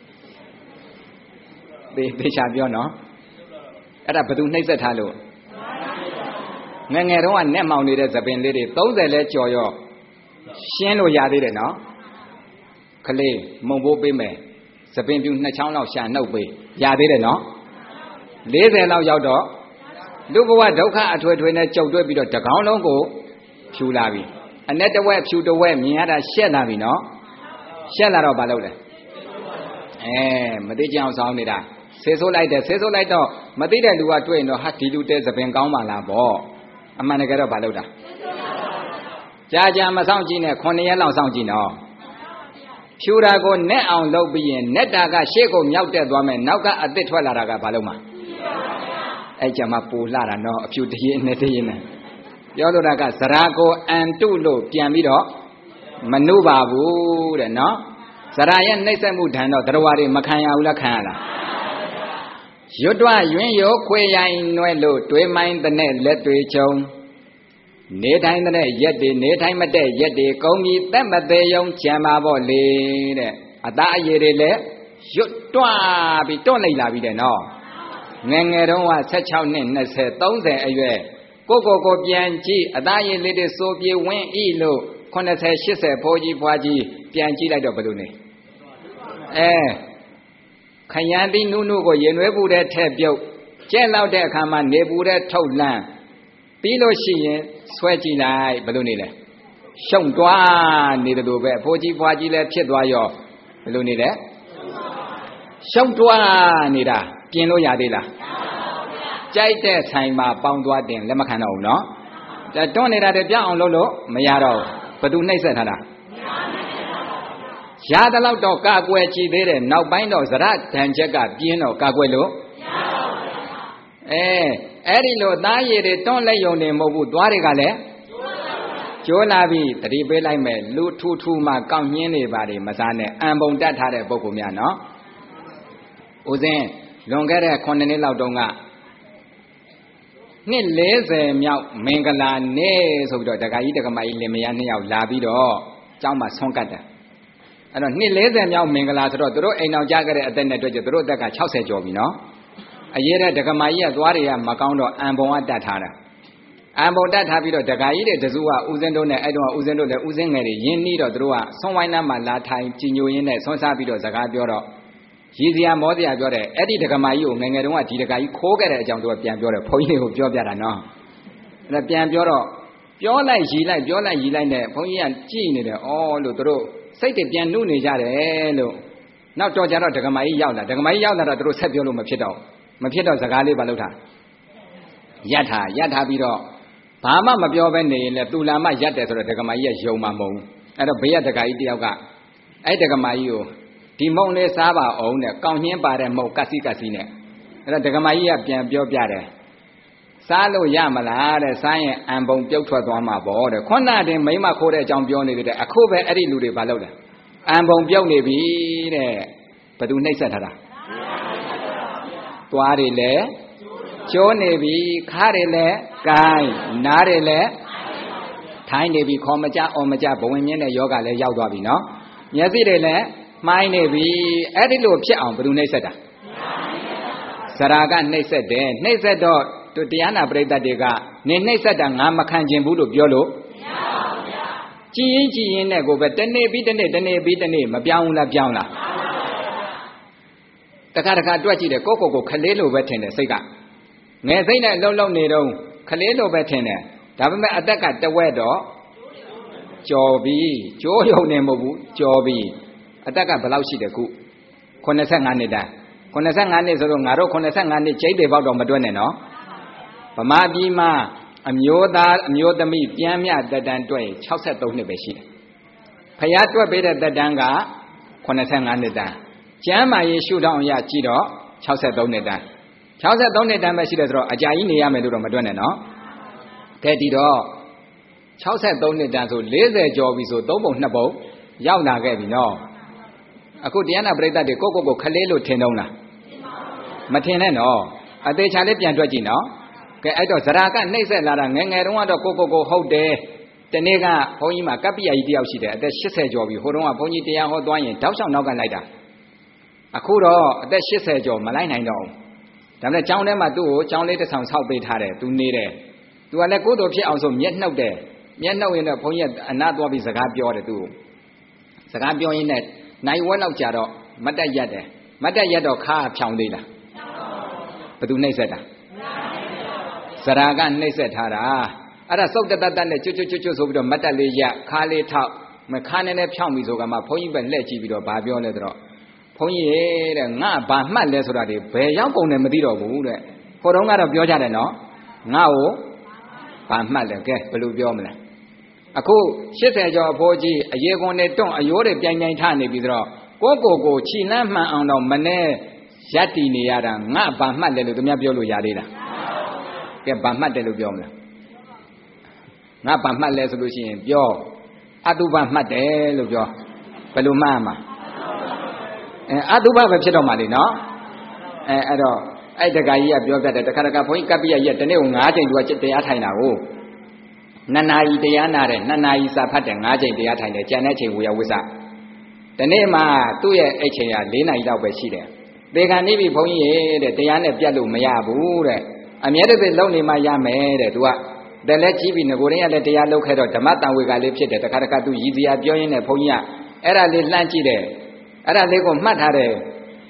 သေသေချာပြောနော်အဲ့ဒါဘယ်သူနှိမ့်ဆက်ထားလို့ငငယ်တုန်းကနဲ့မောင်နေတဲ့သပင်လေးတွေသုံးဆယ်လဲကြော်ရောရှင်းလို့ရသေးတယ်နော်ခလေးမုံဘိုးပေးမယ်သပင်ပြူနှစ်ချောင်းလောက်ရှာနှုတ်ပေးရသေးတယ်နော်လေးဆယ်လောက်ရောက်တော့လူဘဝဒုက္ခအထွေထွေနဲ့ကြုံတွေ့ပြီးတော့တကောင်းလုံးကိုဖြူလာပြီအနဲ့တဝက်ဖြူတဝက်မြင်ရတာရှက်လာပြီနော်ရှက်လာတော့ဘာလုပ်လဲအဲမသိကြအောင်ဆောင်းနေတာဆေးဆိုးလိုက်တယ်ဆေးဆိုးလိုက်တော့မသိတဲ့လူကတွေ့ရင်တော့ဟာဒီလူတဲသပင်ကောင်းပါလားပေါ့အမှန်တကယ်တော့ဘာလုပ်တာကြာကြာမဆောင်ကြည့်နဲ့ခုနှစ်ရက်လောက်ဆောင်ကြည့်နော်ဖြူတာကိုနဲ့အောင်လုပ်ပြီးရင်နဲ့တာကရှေ့ကိုမြောက်တက်သွားမယ်နောက်ကအသစ်ထွက်လာတာကဘာလုပ်မှာအဲ့ကြမှာပူလာတာနော်အဖြူတရင်နဲ့တရင်နဲ့ပြောလို့တာကဇရာကိုအန်တုလို့ပြန်ပြီးတော့မနှုတ်ပါဘူးတဲ့နော်ဇရာရဲ့နှိမ့်ဆက်မှုဓာန်တော့တရားတွေမခံရဘူးလားခံရလားရွတ်တွယွင်းရောခွေရိုင်းနွဲလို့တွေးမိုင်းတဲ့နဲ့လက်တွေချုံနေတိုင်းတဲ့ရက်တွေနေတိုင်းမတဲ့ရက်တွေကုန်းပြီးသက်မသေးယုံကြံပါပေါ့လေတဲ့အသားအရည်တွေလည်းရွတ်တွပြီးတွန့်လိုက်လာပြီတဲ့နော်ငယ်ငယ်တုန်းကဆက်ချောက်နှစ်၂၀ ၃၀အရွယ်ကိုကိုကိုပြန်ကြည့်အသားရည်လေးတွေစိုးပြေဝင်းဤလို့၇၀ ၈၀ဖိုးကြီးဖွားကြီးပြန်ကြည့်လိုက်တော့ဘယ်လိုနေအဲခယံတိနုနုကိုရင်ွဲပူတဲ့ထဲပြုတ်ကျဲလောက်တဲ့အခါမှာနေပူတဲ့ထုတ်လန့်ပြီးလို့ရှိရင်ဆွဲကြည့်လိုက်ဘယ်လိုနေလဲရှုံတွားနေတယ်လို့ပဲဖိုးကြီးဖွားကြီးလည်းဖြစ်သွားရောဘယ်လိုနေလဲရှုံတွားနေတာပြင်လို့ရသေးလားကြိုက်တဲ့ဆိုင်မှာပေါင်းသွားတင်လက်မခံတော့ဘူးနော်တွန်းနေတာတည်းပြအောင်လုပ်လို့မရတော့ဘူးဘသူနှိပ်စက်ထားတာရတဲ့လောက်တော့ကာကွယ်ကြည့်သေးတယ်နောက်ပိုင်းတော့ဇရဒဏ်ချက်ကပြင်းတော့ကာကွယ်လို့အဲအဲ့ဒီလိုသားရည်တွေတွန်းလက်ယုံနေမဟုတ်ဘူးသွားတွေကလည်းကျိုးလာပြီတတိပေးလိုက်မယ်လူထူထူမှကောက်ညင်းနေပါလေမစားနဲ့အံပုံတတ်ထားတဲ့ပုဂ္ဂိုလ်များနော်ဦးစင်းလွန်ခဲ့တဲ့ခုနှစ်နှစ်လောက်တုန်းကနှစ်လေးဆယ်မြောက်မင်္ဂလာနေ့ဆိုပြီးတော့ဒကာကြီးဒကာမကြီးလင်မယားနှစ်ယောက်လာပြီးတော့ကျောင်းမှာဆွန့်ကတ်တယ်အဲ့တော့နှစ်လေးဆယ်မြောက်မင်္ဂလာဆိုတော့သူတို့အိမ်အောင်ကြခဲ့တဲ့အသက်နဲ့တွေ့ကြသူတို့အသက်က၆၀ကျော်ပြီနော်အရေးတဲ့ဒကာမကြီးကသွားတွေကမကောင်းတော့အံပုံကတတ်ထားတာအံပုံတတ်ထားပြီးတော့ဒကာကြီးတွေတစုကဦးစင်းတို့နဲ့အဲ့တော့ဦးစင်းတို့လည်းဦးစင်းငယ်တွေရင်းနှီးတော့သူတို့ကဆွန့်ဝိုင်းနှမ်းမှာလာထိုင်ကြည်ညိုရင်းနဲ့ဆွန့်စားပြီးတော့စကားပြောတော့ရည်စရာမောစရာပြောတယ်အဲ့ဒီဒကမာကြီးကိုငယ်ငယ်တုန်းကဒီဒကာကြီးခိုးခဲ့တဲ့အကြောင်းသူကပြန်ပြောတယ်ဘုန်းကြီးတွေကိုပြောပြတာနော်အဲ့ဒါပြန်ပြောတော့ပြောလိုက်ရည်လိုက်ပြောလိုက်ရည်လိုက်နဲ့ဘုန်းကြီးကကြည်နေတယ်ဩလို့သူတို့စိတ်တွေပြန်နှုတ်နေကြတယ်လို့နောက်တော့ကြတော့ဒကမာကြီးရောက်လာဒကမာကြီးရောက်လာတော့သူတို့ဆက်ပြောလို့မဖြစ်တော့မဖြစ်တော့စကားလေးပါလို့ထားယတ်ထားယတ်ထားပြီးတော့ဘာမှမပြောဘဲနေရင်လေသူလာမှယတ်တယ်ဆိုတော့ဒကမာကြီးကယုံမှမဟုတ်အဲ့တော့ဘေးကဒကာကြီးတယောက်ကအဲ့ဒကမာကြီးကိုဒီမုံလေးစားပါအောင်တဲ့ကောင်းညင်းပါတဲ့မုံကက်စီကက်စီနဲ့အဲ့တော့ဒကမကြီးကပြန်ပြောပြတယ်စားလို့ရမလားတဲ့စားရင်အံပုံပြုတ်ထွက်သွားမှာပေါ့တဲ့ခုနတင်မိမခိုးတဲ့အကြောင်းပြောနေတယ်အခုပဲအဲ့ဒီလူတွေဘာလုပ်လဲအံပုံပြုတ်နေပြီတဲ့ဘယ်သူနှိပ်စက်ထားတာသွားတွေလည်းကျိုးနေပြီခါးတွေလည်းကိုင်းနားတွေလည်းထိုင်းနေပြီခေါ်မကြအော်မကြဘဝင်မြင့်တဲ့ယောဂလည်းရောက်သွားပြီနော်မျက်စိတွေလည်းမိုင်းနေပြီအဲ့ဒီလိုဖြစ်အောင်ဘယ်သူနှိပ်စက်တာဇရာကနှိပ်စက်တယ်နှိပ်စက်တော့တရားနာပရိသတ်တွေကနေနှိပ်စက်တာငါမခံကျင်ဘူးလို့ပြောလို့မရပါဘူးဗျာကြည်ရင်ကြည်ရင်နဲ့ကိုပဲတနေ့ပြီးတနေ့တနေ့ပြီးတနေ့မပြောင်းဘူးလားပြောင်းလားတခါတခါတွက်ကြည့်တယ်ကိုကိုကိုခလေးလိုပဲထင်တယ်စိတ်ကငယ်စိတ်နဲ့အလုံးလုံးနေတော့ခလေးလိုပဲထင်တယ်ဒါပေမဲ့အသက်ကတဝက်တော့ကြော်ပြီကျိုးယုံနေမဟုတ်ဘူးကြော်ပြီအသက်ကဘယ်လောက်ရှိတယ်ခုခုနှစ်ဆယ့်ငါးနှစ်တန်းခုနှစ်ဆယ့်ငါးနှစ်ဆိုတော့ငါတို့ခုနှစ်ဆယ့်ငါးနှစ်ကျိတ်တွေပေါက်တော့မတွက်နဲ့နော်ဗမာပြည်မှာအမျိုးသားအမျိုးသမီးပြန်မြသက်တမ်းတွက်ရင်၆၃နှစ်ပဲရှိတယ်ဖျားတွက်ပေးတဲ့သက်တမ်းကခုနှစ်ဆယ့်ငါးနှစ်တန်းကျမ်းမာရေးရှုထောင့်အရကြည့်တော့၆၃နှစ်တန်း၆၃နှစ်တန်းပဲရှိတယ်ဆိုတော့အကြာကြီးနေရမယ်လို့တော့မတွက်နဲ့နော်ကဲဒီတော့၆၃နှစ်တန်းဆို၄၀ကျော်ပြီဆိုသုံးပုံနှစ်ပုံရောက်လာခဲ့ပြီနော်အခုတရားနာပရိသတ်တွေကိုကိုကိုခလေးလို့ထင်တော့လားမထင်နဲ့နော်အသေးချာလေးပြန်တွက်ကြည့်နော်ကဲအဲ့တော့ဇရာကနှိမ့်ဆက်လာတာငယ်ငယ်တုန်းကတော့ကိုကိုကိုဟုတ်တယ်တနေ့ကဘုန်းကြီးမှာကပ္ပိယကြီးတယောက်ရှိတယ်အသက်၈၀ကျော်ပြီဟိုတုန်းကဘုန်းကြီးတရားဟောသွားရင်တောက်လျှောက်နောက်ကလိုက်တာအခုတော့အသက်၈၀ကျော်မလိုက်နိုင်တော့ဘူးဒါပေမဲ့ကျောင်းထဲမှာသူ့ကိုကျောင်းလေးတစ်ဆောင်ဆောက်ပေးထားတယ်သူနေတယ်သူကလည်းကိုယ်တော်ဖြစ်အောင်ဆိုမျက်နှုတ်တယ်မျက်နှုတ်ရင်တော့ဘုန်းကြီးကအနာသွားပြီးစကားပြောတယ်သူ့ကိုစကားပြောရင်းနဲ့နိုင်ဝက်လောက်ကြာတော့မတ်တက်ရက်တယ်မတ်တက်ရက်တော့ခါဖြောင်သေးလားဘယ်သူနှိပ်စက်တာဇရာကနှိပ်စက်ထားတာအဲ့ဒါစုတ်တတတ်နဲ့ကျွတ်ကျွတ်ကျွတ်ကျွတ်ဆိုပြီးတော့မတ်တက်လေးရက်ခါလေးထောက်မခါနဲ့နဲ့ဖြောင်ပြီဆိုကမှဘုန်းကြီးပဲလှည့်ကြည့်ပြီးတော့ဗာပြောလဲဆိုတော့ဘုန်းကြီးတဲ့ငါဘာမှတ်လဲဆိုတာဒီဘယ်ရောက်ကုန်တယ်မသိတော့ဘူးတဲ့ဟိုတုန်းကတော့ပြောကြတယ်နော်ငါ့ကိုဘာမှတ်လဲကဲဘယ်လိုပြောမလဲအခု၈၀ကျော်အဖိုးကြီးအရေခွန်နဲ့တွန့်အယိုးတွေပြိုင်ပြိုင်ထနေပြီးတော့ကိုကိုကိုခြိလန်းမှန်အောင်တော့မနဲ့ရက်တည်နေရတာငါဘာမှတ်လဲလို့သူများပြောလို့ရသေးလားကဲဘာမှတ်တယ်လို့ပြောမလားငါဘာမှတ်လဲဆိုလို့ရှိရင်ပြောအတုပမှတ်တယ်လို့ပြောဘယ်လိုမှတ်မှာအဲအတုပပဲဖြစ်တော့မှာလေနော်အဲအဲ့တော့အဲ့တခါကြီးကပြောပြတယ်တခါတခါဘုန်းကြီးကပ္ပိယကြီးကတနေ့ကို၅ချိန်သူကတရားထိုင်တာကိုနှစ်နာရီတရားနာတယ်နှစ်နာရီစာဖတ်တယ်၅ချိန်တရားထိုင်တယ်ကြံတဲ့ချိန်ဝေယဝိသဒီနေ့မှသူ့ရဲ့အဲ့ချိန်က၄နာရီလောက်ပဲရှိတယ်သေခံနေပြီဘုန်းကြီးရေတဲ့တရားနဲ့ပြတ်လို့မရဘူးတဲ့အမြဲတည်းလုံနေမှရမယ်တဲ့သူကတယ်လဲကြီးပြီငကိုရင်းကလည်းတရားလုပ်ခဲ့တော့ဓမ္မတန်ဝေကလေးဖြစ်တယ်တခါတခါသူရည်စရာပြောရင်းနဲ့ဘုန်းကြီးကအဲ့ဒါလေးလှမ်းကြည့်တယ်အဲ့ဒါလေးကိုမှတ်ထားတယ်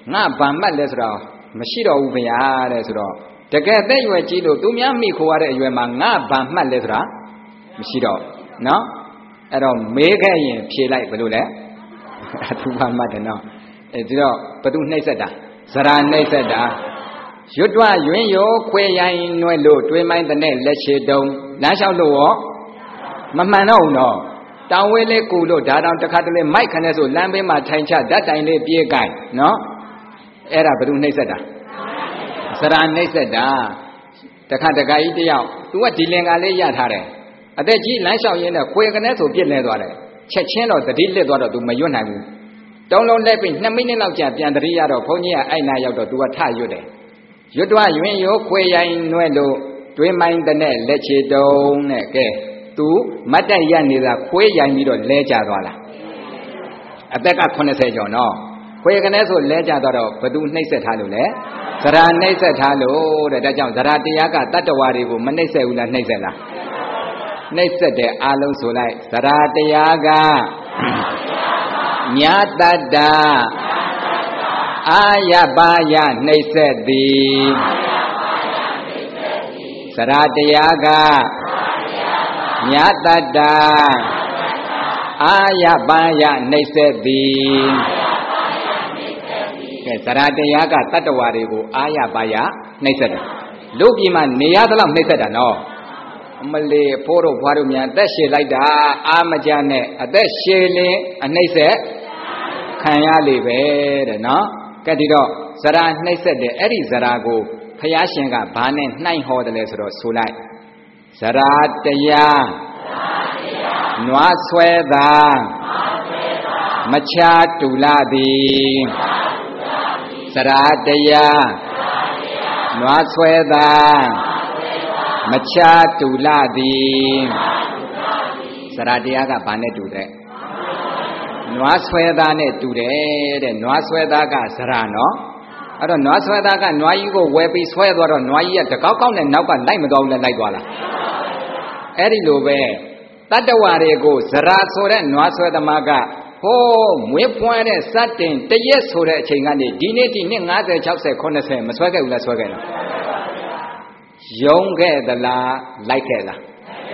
ငါဘာမှတ်လဲဆိုတော့မရှိတော့ဘူးဗျာတဲ့ဆိုတော့တကယ်အသက်အရွယ်ကြီးလို့သူများမိခိုးရတဲ့အရွယ်မှာငါဘာမှတ်လဲဆိုတာမရှိတော့နော်အဲ့တော့မေးခဲ့ရင်ဖြေလိုက်ဘယ်လိုလဲသူဘာမှတ်တယ်နော်အဲဒီတော့ဘသူနှိမ့်ဆက်တာဇရာနှိမ့်ဆက်တာရွတ်တွယွင်းရောခွေရိုင်းနွဲ့လို့တွေးမိုင်းတဲ့လက်ချေတုံးလမ်းလျှောက်လို့ရောမမှန်တော့ဘူးနော်တောင်ဝဲလေးကူလို့ဒါတောင်တစ်ခါတလေမိုက်ခနဲ့ဆိုလမ်းဘေးမှာထိုင်ချဓာတ်တိုင်လေးပြေးကြိုင်နော်အဲ့ဒါဘသူနှိမ့်ဆက်တာဇရာနှိမ့်ဆက်တာတခါတခါကြီးတယောက် तू ကဒီလင်္ကာလေးရထားတယ်အသက်ကြီးလမ်းလျှောက်ရင်းနဲ့ခွေကနဲ့ဆိုပြစ်လဲသွားတယ်ချက်ချင်းတော့တတိလစ်သွားတော့ तू မရွတ်နိုင်ဘူးတုံးလုံးလက်ပြီးနှစ်မိနစ်လောက်ကြာပြန်တတိရတော့ဘုန်းကြီးကအဲ့နာရောက်တော့ तू ကထရွတ်တယ်ရွတ်တွယွင်းရောခွေရိုင်းနွဲ့လို့တွေးမိုင်းတဲ့လက်ချေတုံးနဲ့ကဲ तू မတ်တက်ရနေတာခွေးရိုင်းပြီးတော့လဲကျသွားလားအသက်က80ကျော်နော်ခွေကနဲ့ဆိုလဲကျသွားတော့ဘသူနှိမ့်ဆက်ထားလို့လဲဇရာနှိမ့်ဆက်ထားလို့တဲ့ဒါကြောင့်ဇရာတရားကတတ္တဝါတွေကိုမနှိမ့်ဆက်ဘူးလားနှိမ့်ဆက်လားနှိမ့်ဆက်တဲ့အာလုံးဆိုလိုက်ဇရာတရားကညာတတ္တအာယပါယနှိမ့်ဆက်သည်ဇရာတရားကညာတတ္တအာယပါယနှိမ့်ဆက်သည်ကဲဇရာတရားကတတ္တဝါတွေကိုအာယပါယနှိမ့်ဆက်တယ်လူပြည်မှာနေရသလောက်နှိမ့်ဆက်တာနော်အမလေးဖိုးတို့ဘွားတို့များအသက်ရှည်လိုက်တာအာမကြနဲ့အသက်ရှည်လင်းအနှိမ့်ဆက်ခံရလေပဲတဲ့နော်ကဲဒီတော့ဇရာနှိမ့်ဆက်တယ်အဲ့ဒီဇရာကိုဘုရားရှင်ကဘာနဲ့နှိုင်းဟောတယ်လဲဆိုတော့ဆိုလိုက်ဇရာတရားနွားဆွဲသာမချာတူလာသည်ဇရာတရားနွားဆွဲသာမချာတူလာသည်ဇရာတရားကဘာနဲ့တူတဲ့နွားဆွဲသားနဲ့တူတယ်တဲ့နွားဆွဲသားကဇရာနော်အဲ့တော့နွားဆွဲသားကနွားကြီးကိုဝယ်ပြီးဆွဲသွားတော့နွားကြီးကတကောက်ကောက်နဲ့နောက်ကလိုက်မသွားဘူးလားလိုက်သွားလားအဲ့ဒီလိုပဲတတ္တဝါတွေကိုဇရာဆိုတဲ့နွားဆွဲသမားကဟိုးမွေးဖွားတဲ့စတင်တရက်ဆိုတဲ့အချိန်ကနေဒီနေ့ဒီနှစ်50 60 90မဆွဲခဲ့ဘူးလားဆွဲခဲ့လားယုံခဲ့သလားလိုက်ခဲ့လား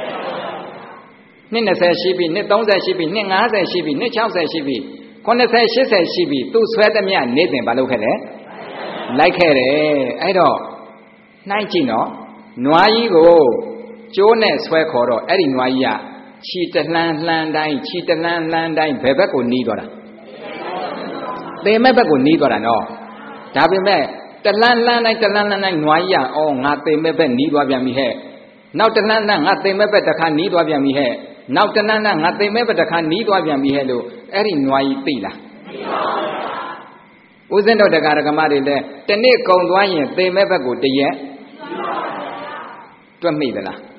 နှစ်20ရှိပြီနှစ်30ရှိပြီနှစ်50ရှိပြီနှစ်60ရှိပြီ90 80ရှိပြီသူ့ဆွဲသမျှနေတင်ဘာလုပ်ခဲ့လဲလိုက်ခဲ့တယ်အဲ့တော့နှိုင်းကြည့်နော်နွားကြီးကိုကျိုးနဲ့ဆွဲခေါ်တော့အဲ့ဒီနွားကြီးကခြီတလှမ်းလှမ်းတိုင်းခြီတလှမ်းလှမ်းတိုင်းဘယ်ဘက်ကိုနီးသွားတာသေမဲ့ဘက်ကိုနီးသွားတာနော်ဒါပေမဲ့တလှမ်းလှမ်းတိုင်းတလှမ်းလှမ်းတိုင်းနွားကြီးကအော်ငါသေမဲ့ဘက်နီးသွားပြန်ပြီဟဲ့နောက်တလှမ်းလှမ်းငါသေမဲ့ဘက်တစ်ခါနီးသွားပြန်ပြီဟဲ့နောက်တလှမ်းလှမ်းငါသေမဲ့ဘက်တစ်ခါနီးသွားပြန်ပြီဟဲ့လို့အဲ့ဒီနွားကြီးသိလားသိပါဘူးဦးဇင်းတို့တရားဓမ္မတွေလည်းတနေ့ကုံသွားရင်သေမဲ့ဘက်ကိုတရက်တွက်မိသလား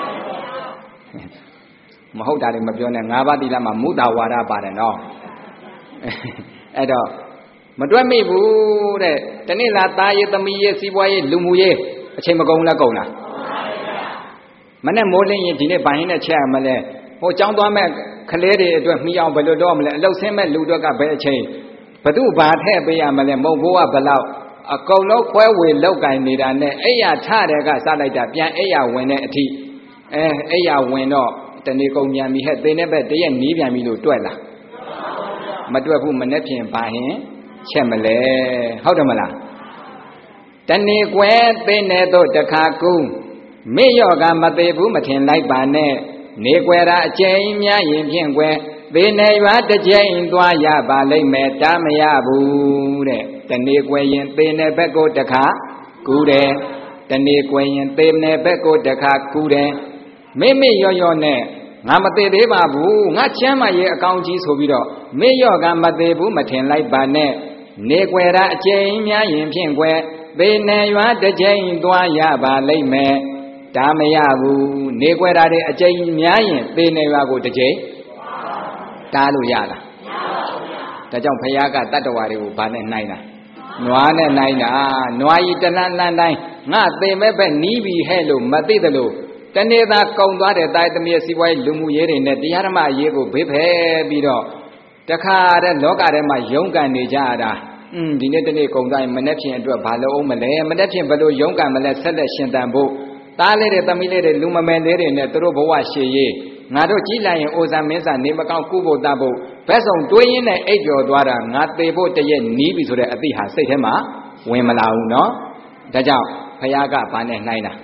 မဟုတ်တာတွေမပြောနဲ့ငါးပါးသီလမှာမုဒ္ဒဝါဒပါတယ်နော်အဲ့တော့မတွက်မိဘူးတဲ့တနေ့လာသားရေးသမီးရေးစီးပွားရေးလူမှုရေးအချိန်မကုန်လားကုန်လားမနဲ့မိုးလင်းရင်ဒီနေ့ဘိုင်းနဲ့ချက်ရမလဲဟိုចောင်းသွားမဲ့ကလေးတွေအတွက်မှီအောင်ဘယ်လိုတော့မလဲအလုတ်ဆင်းမဲ့လူတွေကဘယ်အချိန်ဘသူဘာထည့်ပေးရမလဲမုံဘိုးကဘလောက်အကုန်လုံးခွဲဝေလောက်ကင်နေတာနဲ့အိယာထတဲ့ကစလိုက်တာပြန်အိယာဝင်တဲ့အထိအဲအိယာဝင်တော့တဏီကုံပြန်ပြီဟဲ့သိနေဘက်တရက်နီးပြန်ပြီလို့တွက်လားမတွက်ဘူးမနဲ့ဖြင့်ဘာဟင်ချက်မလဲဟုတ်တယ်မလားတဏီကွယ်သိနေတော့တခါကူးမေ့ရော့ကမသေးဘူးမထင်လိုက်ပါနဲ့နေကွယ်တာအကျဉ်းများရင်ဖြင့်ကွယ်သေနေရွာတစ်ကြိမ်သွားရပါလိမ့်မယ်တားမရဘူးတဲ့တဏီကွယ်ရင်သေနေဘက်ကိုတခါကူးတယ်တဏီကွယ်ရင်သေနေဘက်ကိုတခါကူးတယ်မေ့မေ့ရော့ရော့နဲ့ငါမသေးသေးပါဘူးငါချမ်းမရဲ့အကောင်းကြီးဆိုပြီးတော့မေ့ရော့ကမသေးဘူးမထင်လိုက်ပါနဲ့နေကွယ်တာအကျဉ်းများရင်ဖြင့်ကွယ်သေနေရွာတစ်ကြိမ်သွားရပါလိမ့်မယ်တားမရဘူးနေကွယ်တာတွေအကျဉ်းများရင်သေနေရွာကိုတစ်ကြိမ်တားလို့ရလားမရပါဘူးဒါကြောင့်ဘုရားကတတ္တဝါတွေကိုဘာနဲ့နှိုင်းတာနွားနဲ့နှိုင်းတာနွားကြီးတလန်းလန်းတိုင်းငါသေမဲ့ဘက်နီးပြီဟဲ့လို့မသိသလိုတနေ့သာကုံသွားတဲ့တာယသမီးစီးပွားရေးလူမှုရေးတွေနဲ့တရားဓမ္မရေးကိုဘေးဖယ်ပြီးတော့တခါတဲ့လောကထဲမှာယုံကန်နေကြရတာอืมဒီနေ့တနေ့ကုံတိုင်းမနေ့ဖြင့်အတွက်ဘာလို့အောင်မလဲမနေ့ဖြင့်ဘလို့ရုံးကံမလဲဆက်လက်ရှင်တန်ဖို့သားလေးတွေသမီးလေးတွေလူမမယ်လေးတွေနဲ့သူတို့ဘဝရှည်ရေးငါတို့ကြည်လိုက်ရင်အိုဇာမင်းစာနေမကောင်းကုဖို့တတ်ဖို့ဘက်ဆောင်တွေးရင်းနဲ့အိပ်ပျော်သွားတာငါသေဖို့တရက်နီးပြီဆိုတဲ့အသည့်ဟာစိတ်ထဲမှာဝင်မလာဘူးเนาะဒါကြောင့်ဘုရားကဘာနဲ့နှိုင်းတာ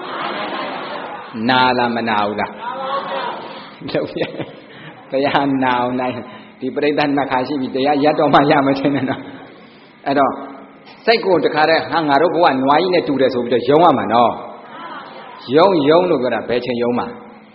နာလားမနာဘူးလားလို့ပြဘုရားနာအောင်နှိုင်းဒီပရိသတ်နှစ်ခါရှိပြီတရားရတော့မှရမချင်းနဲ့နော်အဲ့တော့စိတ်ကိုတခါတည်းဟာငါတို့ဘဝနွားကြီးနဲ့တူတယ်ဆိုပြီးတော့ယုံရမှာနော်ယုံယုံလို့ပြောတာဘယ်ချိန်ယုံမှာ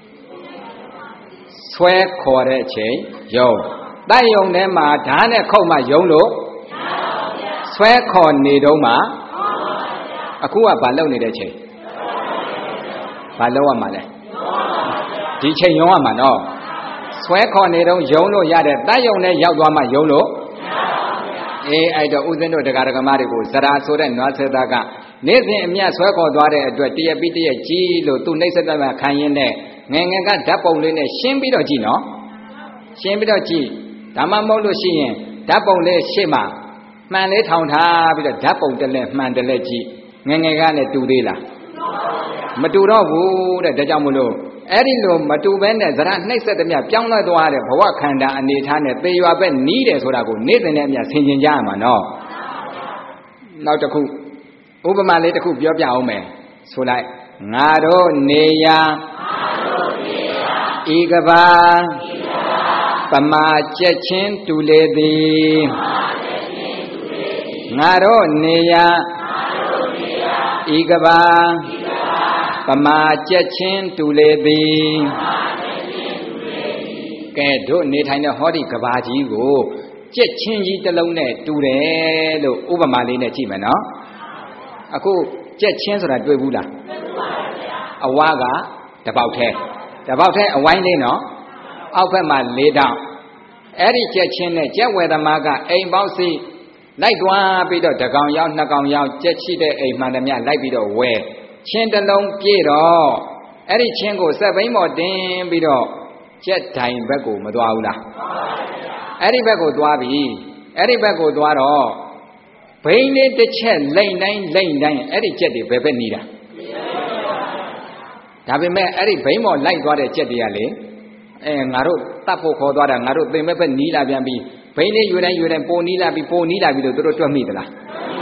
ဆွဲခေါ်တဲ့အချိန်ယုံတိုက်ယုံထဲမှာဓာတ်နဲ့ခုတ်မှယုံလို့ဆွဲခေါ်နေတော့မှအခုကဘာလုပ်နေတဲ့ချိန်ဘာလုပ်ရမှာလဲဒီချိန်ယုံရမှာနော်ဆွဲခေါ်နေတော့ယုံလို့ရတဲ့တိုက်ယုံနဲ့ရောက်သွားမှယုံလို့အေးအဲ့တော့ဥစဉ်တို့တရားဓမ္မတွေကိုဇရာဆိုတဲ့နွားဆွဲသားကနေ့စဉ်အမြတ်ဆွဲခေါ်သွားတဲ့အတွက်တရပိတရကြီးလို့သူနှိမ့်ဆက်တဲ့ခံရင်းနဲ့ငယ်ငယ်ကဓာတ်ပုံလေးနဲ့ရှင်းပြီးတော့ကြည့်နော်ရှင်းပြီးတော့ကြည့်ဒါမှမဟုတ်လို့ရှိရင်ဓာတ်ပုံလေးရှေ့မှာမှန်လေးထောင်ထားပြီးတော့ဓာတ်ပုံတစ်လက်မှန်တစ်လက်ကြည့်ငယ်ငယ်ကလည်းတူသေးလားမတူတော့ဘူးတဲ့ဒါကြောင့်မလို့အဲ့ဒီလိုမတူဘဲနဲ့ဇရာနှိမ့်ဆက်တဲ့မြပြောင်းလဲသွားတဲ့ဘဝခန္ဓာအနေထားနဲ့သေရွာပဲနီးတယ်ဆိုတာကိုနေ့စဉ်နဲ့အမြဆင်ခြင်ကြရမှာနော်နောက်တစ်ခုဥပမာလေးတစ်ခုပြောပြအောင်မယ်ဆိုလိုက်ငါတို့နေရာဤကဘာပမာကျက်ချင်းတူလေသည်ငါတို့နေရာဤကဘာပမာကျက်ချင်းတူလေသည်ကဲတို့နေထိုင်တဲ့ဟောဒီကဘာကြီးကိုကျက်ချင်းကြီးတစ်လုံးနဲ့တူတယ်လို့ဥပမာလေးနဲ့ကြည့်မယ်နော်အခုကျက်ချင်းဆိုတာတွေ့ဘူးလားအဝါကတပေါက်ထဲတပေါက်ထဲအဝိုင်းလေးနော်အောက်ဘက်မှာလေးတောင်အဲ့ဒီကျက်ချင်းနဲ့ကျက်ဝယ်သမားကအိမ်ပေါက်စီလိုက်သွားပြီးတော့တကောင်ရောက်နှစ်ကောင်ရောက်ကျက်ရှိတဲ့အိမ်မှန်သမျှလိုက်ပြီးတော့ဝယ်ချင်းတစ်လုံးပြေတော့အဲ့ဒီချင်းကိုစက်ဘိန်းပေါ်တင်ပြီးတော့ကျက်တိုင်ဘက်ကိုမသွားဘူးလားအဲ့ဒီဘက်ကိုသွားပြီအဲ့ဒီဘက်ကိုသွားတော့ဘိန်းလေးတစ်ချက်လိမ့်တိုင်းလိမ့်တိုင်းအဲ့ဒီကျက်တွေဘယ်ဘက်နေတာဒါပေမဲ့အဲ့ဒီဘိန်းပေါ်လိုက်သွားတဲ့ကျက်တွေကလေအဲငါတို့တတ်ဖို့ခေါ်သွားတာငါတို့သိမဲ့ဘက်နီးလာပြန်ပြီဘိန်းလေးယူတိုင်းယူတိုင်းပိုနီးလာပြီပိုနီးလာပြီလို့တို့တွက်မိသလား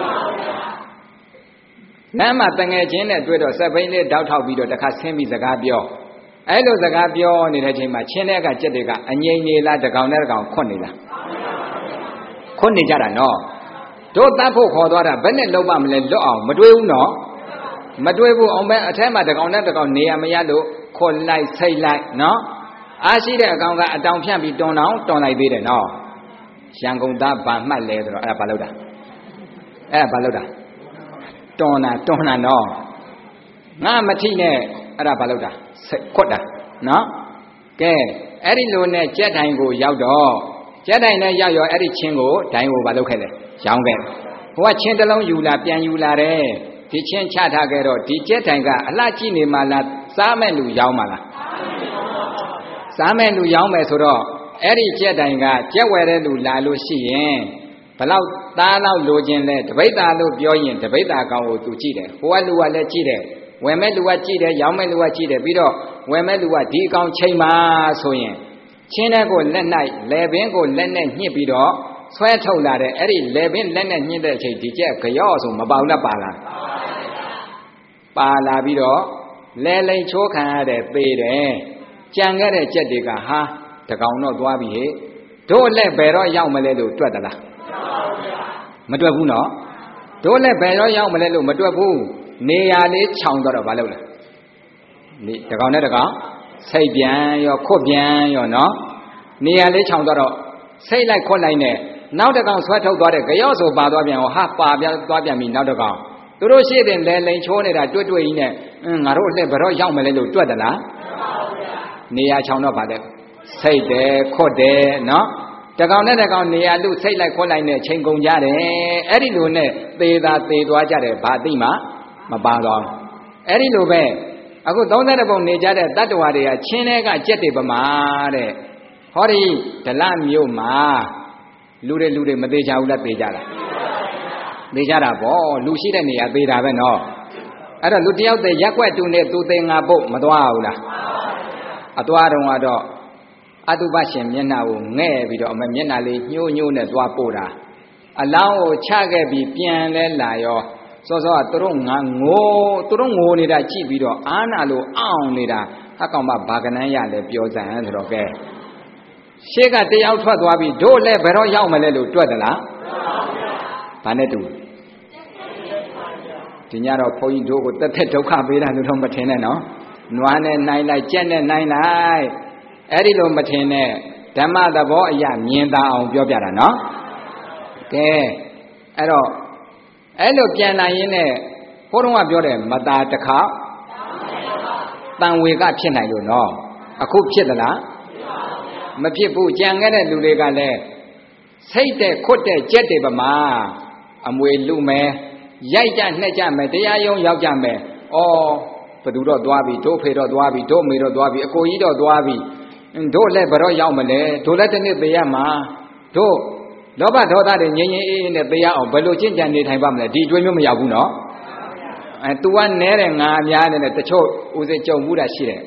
လမ်းမှာတငယ်ချင်းနဲ့တွေ့တော့စက်ဘိန်းလေးတောက်ထောက်ပြီးတော့တခါဆင်းပြီးစကားပြောအဲ့လိုစကားပြောနေတဲ့ချိန်မှာချင်းတဲ့ကကြက်တွေကအငိမ့်နေလားတကောင်နဲ့တကောင်ခွတ်နေလားခွတ်နေကြတာနော်တို့တတ်ဖို့ခေါ်သွားတာဘယ်နဲ့လုံးမမလဲလွတ်အောင်မတွေးဘူးနော်မတွေးဘူးအောင်ပဲအထက်မှာတကောင်နဲ့တကောင်နေရမရလို့ခွတ်လိုက်ဆိတ်လိုက်နော်အားရှိတဲ့အကောင်ကအတောင်ဖြန့်ပြီးတွန်အောင်တွန်လိုက်သေးတယ်နော်ရန်ကုန်သားဗာမှတ်လဲဆိုတော့အဲ့ဒါဘာလို့တာအဲ့ဒါဘာလို့တာတွန်တာတွန်တာနော်ငါမထိနဲ့အဲ့ဒါဘာလို့တာခွတ်တာနော်ကဲအဲ့ဒီလိုနဲ့ကြက်တိုင်ကိုရောက်တော့ကြက်တိုင်နဲ့ရောက်ရောအဲ့ဒီချင်းကိုဒိုင်ကိုဘာလုပ်ခဲ့လဲရောင်းခဲ့ဟိုကချင်းတစ်လုံးယူလာပြန်ယူလာတယ်ဒီချင်းချထားခဲ့တော့ဒီကြက်တိုင်ကအလှကြည့်နေမှလားစားမဲ့လူရောင်းမှလားစားမဲ့လူရောင်းမယ်ဆိုတော့အဲ့ဒီကြက်တိုင်ကကြက်ဝယ်တဲ့လူလာလို့ရှိရင်ဘလောက်သားလောက်လိုချင်လဲတပိတ်သားလို့ပြောရင်တပိတ်သားကောင်ကိုသူကြည့်တယ်ဟိုကလူကလည်းကြည့်တယ်ဝယ်မဲ့လူကကြည့်တယ်ရောင်းမဲ့လူကကြည့်တယ်ပြီးတော့ဝယ်မဲ့လူကဒီအကောင်ချိန်ပါဆိုရင်ချင်းတဲ့ကိုလက်၌လယ်ပင်ကိုလက်နဲ့ညှစ်ပြီးတော့ဆွဲထုတ်လာတဲ့အဲ့ဒီလယ်ပင်လက်နဲ့ညှစ်တဲ့အချိန်ဒီကျက်ကြော့ဆိုမပေါက်လက်ပါလားပါလာပြီးတော့လဲလိန်ချိုးခံရတဲ့သေးတယ်ကြံခဲ့တဲ့ကြက်တွေကဟာတကောင်တော့သွားပြီဟဲ့တို့လက်ဘယ်တော့ရောက်မလဲလို့တွက်သလားမတွက်ဘူးနော်တို့လက်ဘယ်တော့ရောက်မလဲလို့မတွက်ဘူးနေရာလေးခြောင်တော့ဘာလုပ်လဲဒီတကောင်နဲ့တကောင်စိတ်ပြန်ရောခွတ်ပြန်ရောနော်နေရာလေးခြောင်တော့စိတ်လိုက်ခွတ်လိုက်နဲ့နောက်တကောင်ဆွဲထုတ်သွားတဲ့ကြော့ဆိုပါသွားပြန်ဟောဟာပါပြန်သွားပြန်ပြီနောက်တကောင်သူတို့ရှိတဲ့လဲလိန်ချိုးနေတာတွေ့တွေ့ကြီးနဲ့ငါတို့လက်ဘယ်တော့ရောက်မလဲလို့တွက်သလားနေရာခြောင်တော့ဗါတဲ့စိတ်တယ်ခွတ်တယ်နော်တကောင်နဲ့တကောင်နေရာလူစိတ်လိုက်ခွတ်လိုက်နဲ့ချိန်ကုန်ကြတယ်အဲ့ဒီလိုနဲ့သေသာသေသွားကြတယ်ဘာသိမှမပါတော့အဲ့ဒီလိုပဲအခုသုံးတဲ့ပုံနေကြတဲ့တတ္တဝါတွေကချင်းတဲ့ကကြက်တွေပမာတဲ့ဟောဒီဒလမြို့မှာလူတွေလူတွေမသေးကြဘူးလားသေကြလားသေကြတာပေါ့လူရှိတဲ့နေရာသေတာပဲနော်အဲ့တော့လူတယောက်သေရက်ွက်တူနဲ့သူသေငါပုတ်မသွားဘူးလားအသွားတော့ကတော့အတုပရှင်မျက်နှာကိုငဲ့ပြီးတော့အမမျက်နှာလေးညှိုးညှိုးနဲ့သွားပို့တာအလောင်းကိုချခဲ့ပြီးပြန်လဲလာရောစောစောကသူတို့ငါငိုးသူတို့ငိုနေတာကြည့်ပြီးတော့အာနာလို့အောင့်နေတာအကောင်မဘာကနန်းရလဲပြောစမ်းဆိုတော့ကဲရှေ့ကတယောက်ထွက်သွားပြီးတို့လည်းဘယ်တော့ရောက်မလဲလို့တွက်သလားဘာနဲ့တူဒီညတော့ဘုန်းကြီးတို့ကိုတက်သက်ဒုက္ခပေးတာလို့တော့မထင်နဲ့နော်နွားနဲ့နိုင်လိုက်ကြက်နဲ့နိုင်လိုက်အဲ့ဒီလိုမထင်နဲ့ဓမ္မသဘောအရာမြင်သာအောင်ပြောပြတာနော်ကဲအဲ့တော့အဲ့လိုပြန်လာရင်းနဲ့ဘုန်းတော်ကပြောတယ်မตาတစ်ခါတန်ဝေကဖြစ်နိုင်လို့နော်အခုဖြစ်သလားမဖြစ်ဘူးကြံခဲ့တဲ့လူတွေကလည်းစိတ်တဲ့ခွတ်တဲ့ကြက်တွေပမာအမွေလူမယ်ရိုက်ကြနှက်ကြမယ်တရားယုံရောက်ကြမယ်ဩဘသူတော့သွားပြီတို့ဖေတော့သွားပြီတို့မေတော့သွားပြီအကိုကြီးတော့သွားပြီတို့လည်းဘတော့ရောက်မလဲတို့လည်းတစ်နေ့သေရမှာတို့လောဘဒေါသတွေငြိမ်ငြိမ်အေးအေးနဲ့သေရအောင်ဘယ်လိုကျင့်ကြံနေထိုင်ပါမလဲဒီတွေးမျိုးမရောက်ဘူးနော်အဲ तू ကနဲတယ်ငါအများနဲ့တချို့ဦးစိကြုံမှုတာရှိတယ်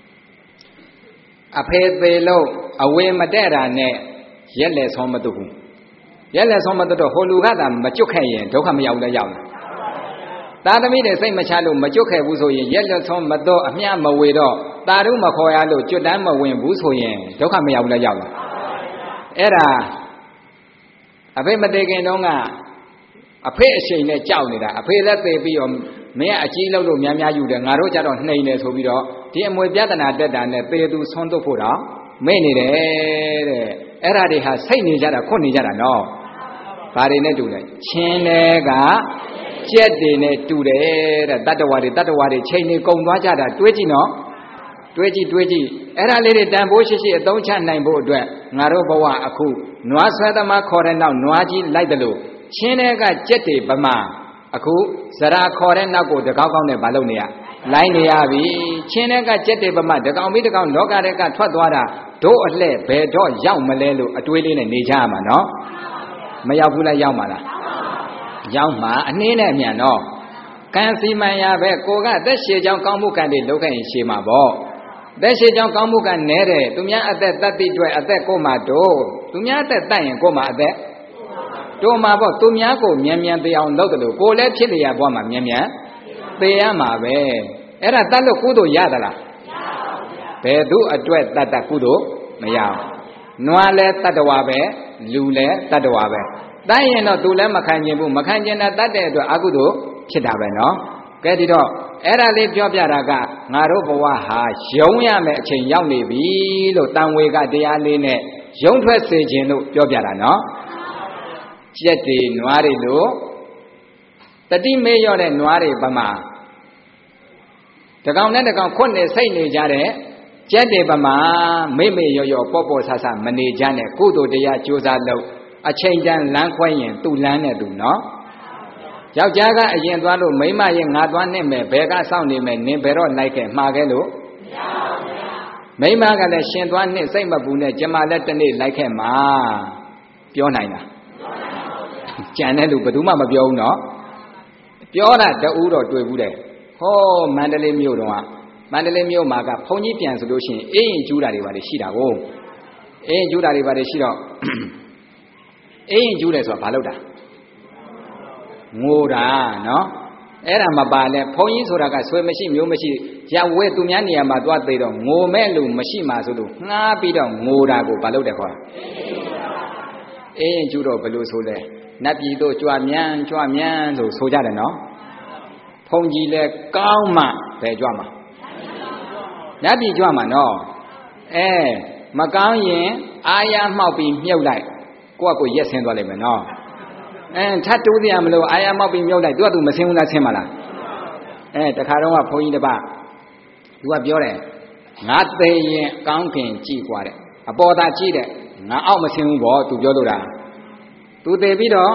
အဖေသေးလို့အဝေမတဲ့တာနဲ့ရက်လက်ဆုံးမတုဘူးရက်လက်ဆုံးမတုတော့ဟိုလူကသာမကျွတ်ခဲ့ရင်ဒုက္ခမရောက်လည်းရောက်လာသာသမီတွေစိတ်မချလို့မကျွတ်ခဲ့ဘူးဆိုရင်ရက်လက်ဆုံးမတုအမျှမဝေတော့တာရုမခေါ်ရလို့ကျွတ်တန်းမဝင်ဘူးဆိုရင်ဒုက္ခမရောက်လည်းရောက်လာအဲ့ဒါအဖေမသေးခင်တုန်းကအဖေအချိန်နဲ့ကြောက်နေတာအဖေလည်းသေပြီးတော့မင်းကအကြီးလောက်လို့များများယူတယ်ငါတို့ကြတော့နှိမ်နေဆိုပြီးတော့ဒီအမွေပြဿနာတက်တာနဲ့သေသူဆွန်းတုတ်ဖို့တော့မေ့နေတယ်တဲ့အဲ့ဒါတွေဟာစိတ်နေကြတာခွတ်နေကြတာနော်ဘာတွေနဲ့တူလဲချင်းတွေကကြက်တွေနဲ့တူတယ်တဲ့တတ္တဝါတွေတတ္တဝါတွေချိန်နေကုံသွားကြတာတွေးကြည့်နော်တွေးကြည့်တွေးကြည့်အဲ့ဒါလေးတွေတန်ဖိုးရှိရှိအသုံးချနိုင်ဖို့အတွက်ငါတို့ဘဝအခုနွားဆွဲသမားခေါ်တဲ့နောက်နွားကြီးလိုက်တယ်လို့ချင်းတွေကကြက်တွေပမာအခုဇရာခေါ်တဲ့နောက်ကိုတကောက်ကောက်နဲ့မလုပ်နေရလိုက်နေရပြီချင်းတွေကကြက်တွေပမာတကောင်ပြီးတကောင်လောကတွေကထွက်သွားတာတို့အလှဲ့ဘယ်တော့ရောက်မလဲလို့အတွေးလေးနဲ့နေကြရမှာနော်မရောက်ဘူးလားရောက်မှာလားရောက်မှာအနည်းနဲ့အမြန်နော်ကံစီမံရပဲကိုကအသက်ရှည်ကြောင်းကောင်းမှုကံတွေလုပ်ခဲ့ရင်ရှည်မှာပေါ့သက်ရှည်ကြောင်းကောင်းမှုကနဲတယ်သူများအသက်တတ်တိတွေ့အသက်ကိုမှတို့သူများအသက်တတ်ရင်ကိုမှအသက်တို့မှာပေါ့သူများကိုမြန်မြန်သိအောင်လုပ်တယ်လို့ကိုလည်းဖြစ်လျက်ဘွားမှာမြန်မြန်သိရမှာပဲအဲ့ဒါတတ်လို့ကုသိုလ်ရသလားဘယ်သူအတွက်တတ်တတ်ကုသိုလ်မရအောင်နွားလဲတတ္တဝါပဲလူလဲတတ္တဝါပဲတတ်ရင်တော့သူလည်းမခံကျင်ဘူးမခံကျင်တာတတ်တဲ့အတွက်အကုသိုလ်ဖြစ်တာပဲနော်ကဲဒီတော့အဲ့ဒါလေးပြောပြတာကငါတို့ဘဝဟာယုံရမယ်အချိန်ရောက်နေပြီလို့တန်ဝေကတရားလေးနဲ့ယုံထွက်စေခြင်းလို့ပြောပြတာနော်ကြက်တွေနွားတွေလို့တတိမေးရောတဲ့နွားတွေပမာတကောင်နဲ့တကောင်ခွတ်နေစိတ်နေကြတဲ့ကြက်တွေပမာမိမေရောရောပေါ့ပေါ့ဆဆမနေကြနဲ့ကုသိုလ်တရားကြိုးစားလို့အချိန်တန်လမ်းခွဲရင်သူ့လမ်းနဲ့သူနော်ယောက်ျားကအရင်သွားလို့မိန်းမရဲ့ငါသွားနှင့်မယ်ဘယ်ကစောင့်နေမယ်နင်ဘယ်တော့လိုက်ခဲ့မှာခဲ့လို့မရပါဘူးမိန်းမကလည်းရှင်သွားနှင့်စိတ်မပူနဲ့ကျမလည်းတနေ့လိုက်ခဲ့မှာပြောနိုင်လားကြံတဲ့လူဘယ်သူမှမပြောဘူးနော်ပြောတာတူတော့တွေ့ဘူးတယ်ဟောမန္တလေးမြို့တော့မန္တလေးမြို့မှာကဘုန်းကြီးပြန်ဆိုလို့ရှိရင်အေးရင်ကျူးတာတွေပါတယ်ရှိတာကိုအေးရင်ကျူးတာတွေပါတယ်ရှိတော့အေးရင်ကျူးတယ်ဆိုတာဘာလို့တာငိုတာနော်အဲ့ဒါမပါလဲဘုန်းကြီးဆိုတာကဆွေမရှိမျိုးမရှိရဝဲသူများနေရာမှာသွားသေးတော့ငိုမဲ့လူမရှိမှဆိုလို့ငှားပြီးတော့ငိုတာကိုဘာလို့တယ်ခေါ်အေးရင်ကျူးတော့ဘယ်လိုဆိုလဲနတ်ပြည်တို့ကြွမြန်းကြွမြန်းလို့ဆိုကြတယ်နော်ဘုန်းကြီးလဲကောင်းမှပဲကြွမှာနတ်ပြည်ကြွမှာနော်အဲမကောင်းရင်အာရမှောက်ပြီးမြုပ်လိုက်ကိုယ့်အကိုရက်ဆင်းသွားလိမ့်မယ်နော်အဲထပ်တိုးစရာမလိုအာရမောက်ပြီးမြုပ်လိုက်သူကသူမဆင်းဘူးလားဆင်းမလားအဲတခါတော့ကဘုန်းကြီးတစ်ပါးသူကပြောတယ်ငါသိရင်ကောင်းခင်ကြည်กว่าတဲ့အပေါ်သာကြည့်တဲ့ငါအောက်မဆင်းဘူးပေါ့သူပြောလို့တာသူသိပြီးတော့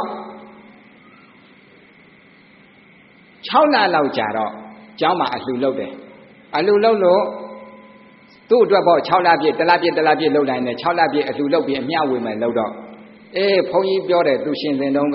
၆လလောက်ကြာတော့ကျောင်းမှာအလှူလုပ်တယ်အလှူလုပ်လို့သူ့အတွက်ပေါ့၆လပြည့်တစ်လပြည့်တစ်လပြည့်လုပ်တိုင်းနဲ့၆လပြည့်အလှူလုပ်ပြီးအမျှဝေမယ်လုပ်တော့အေးဘုန်းကြီးပြောတယ်သူရှင်စင်တုံးက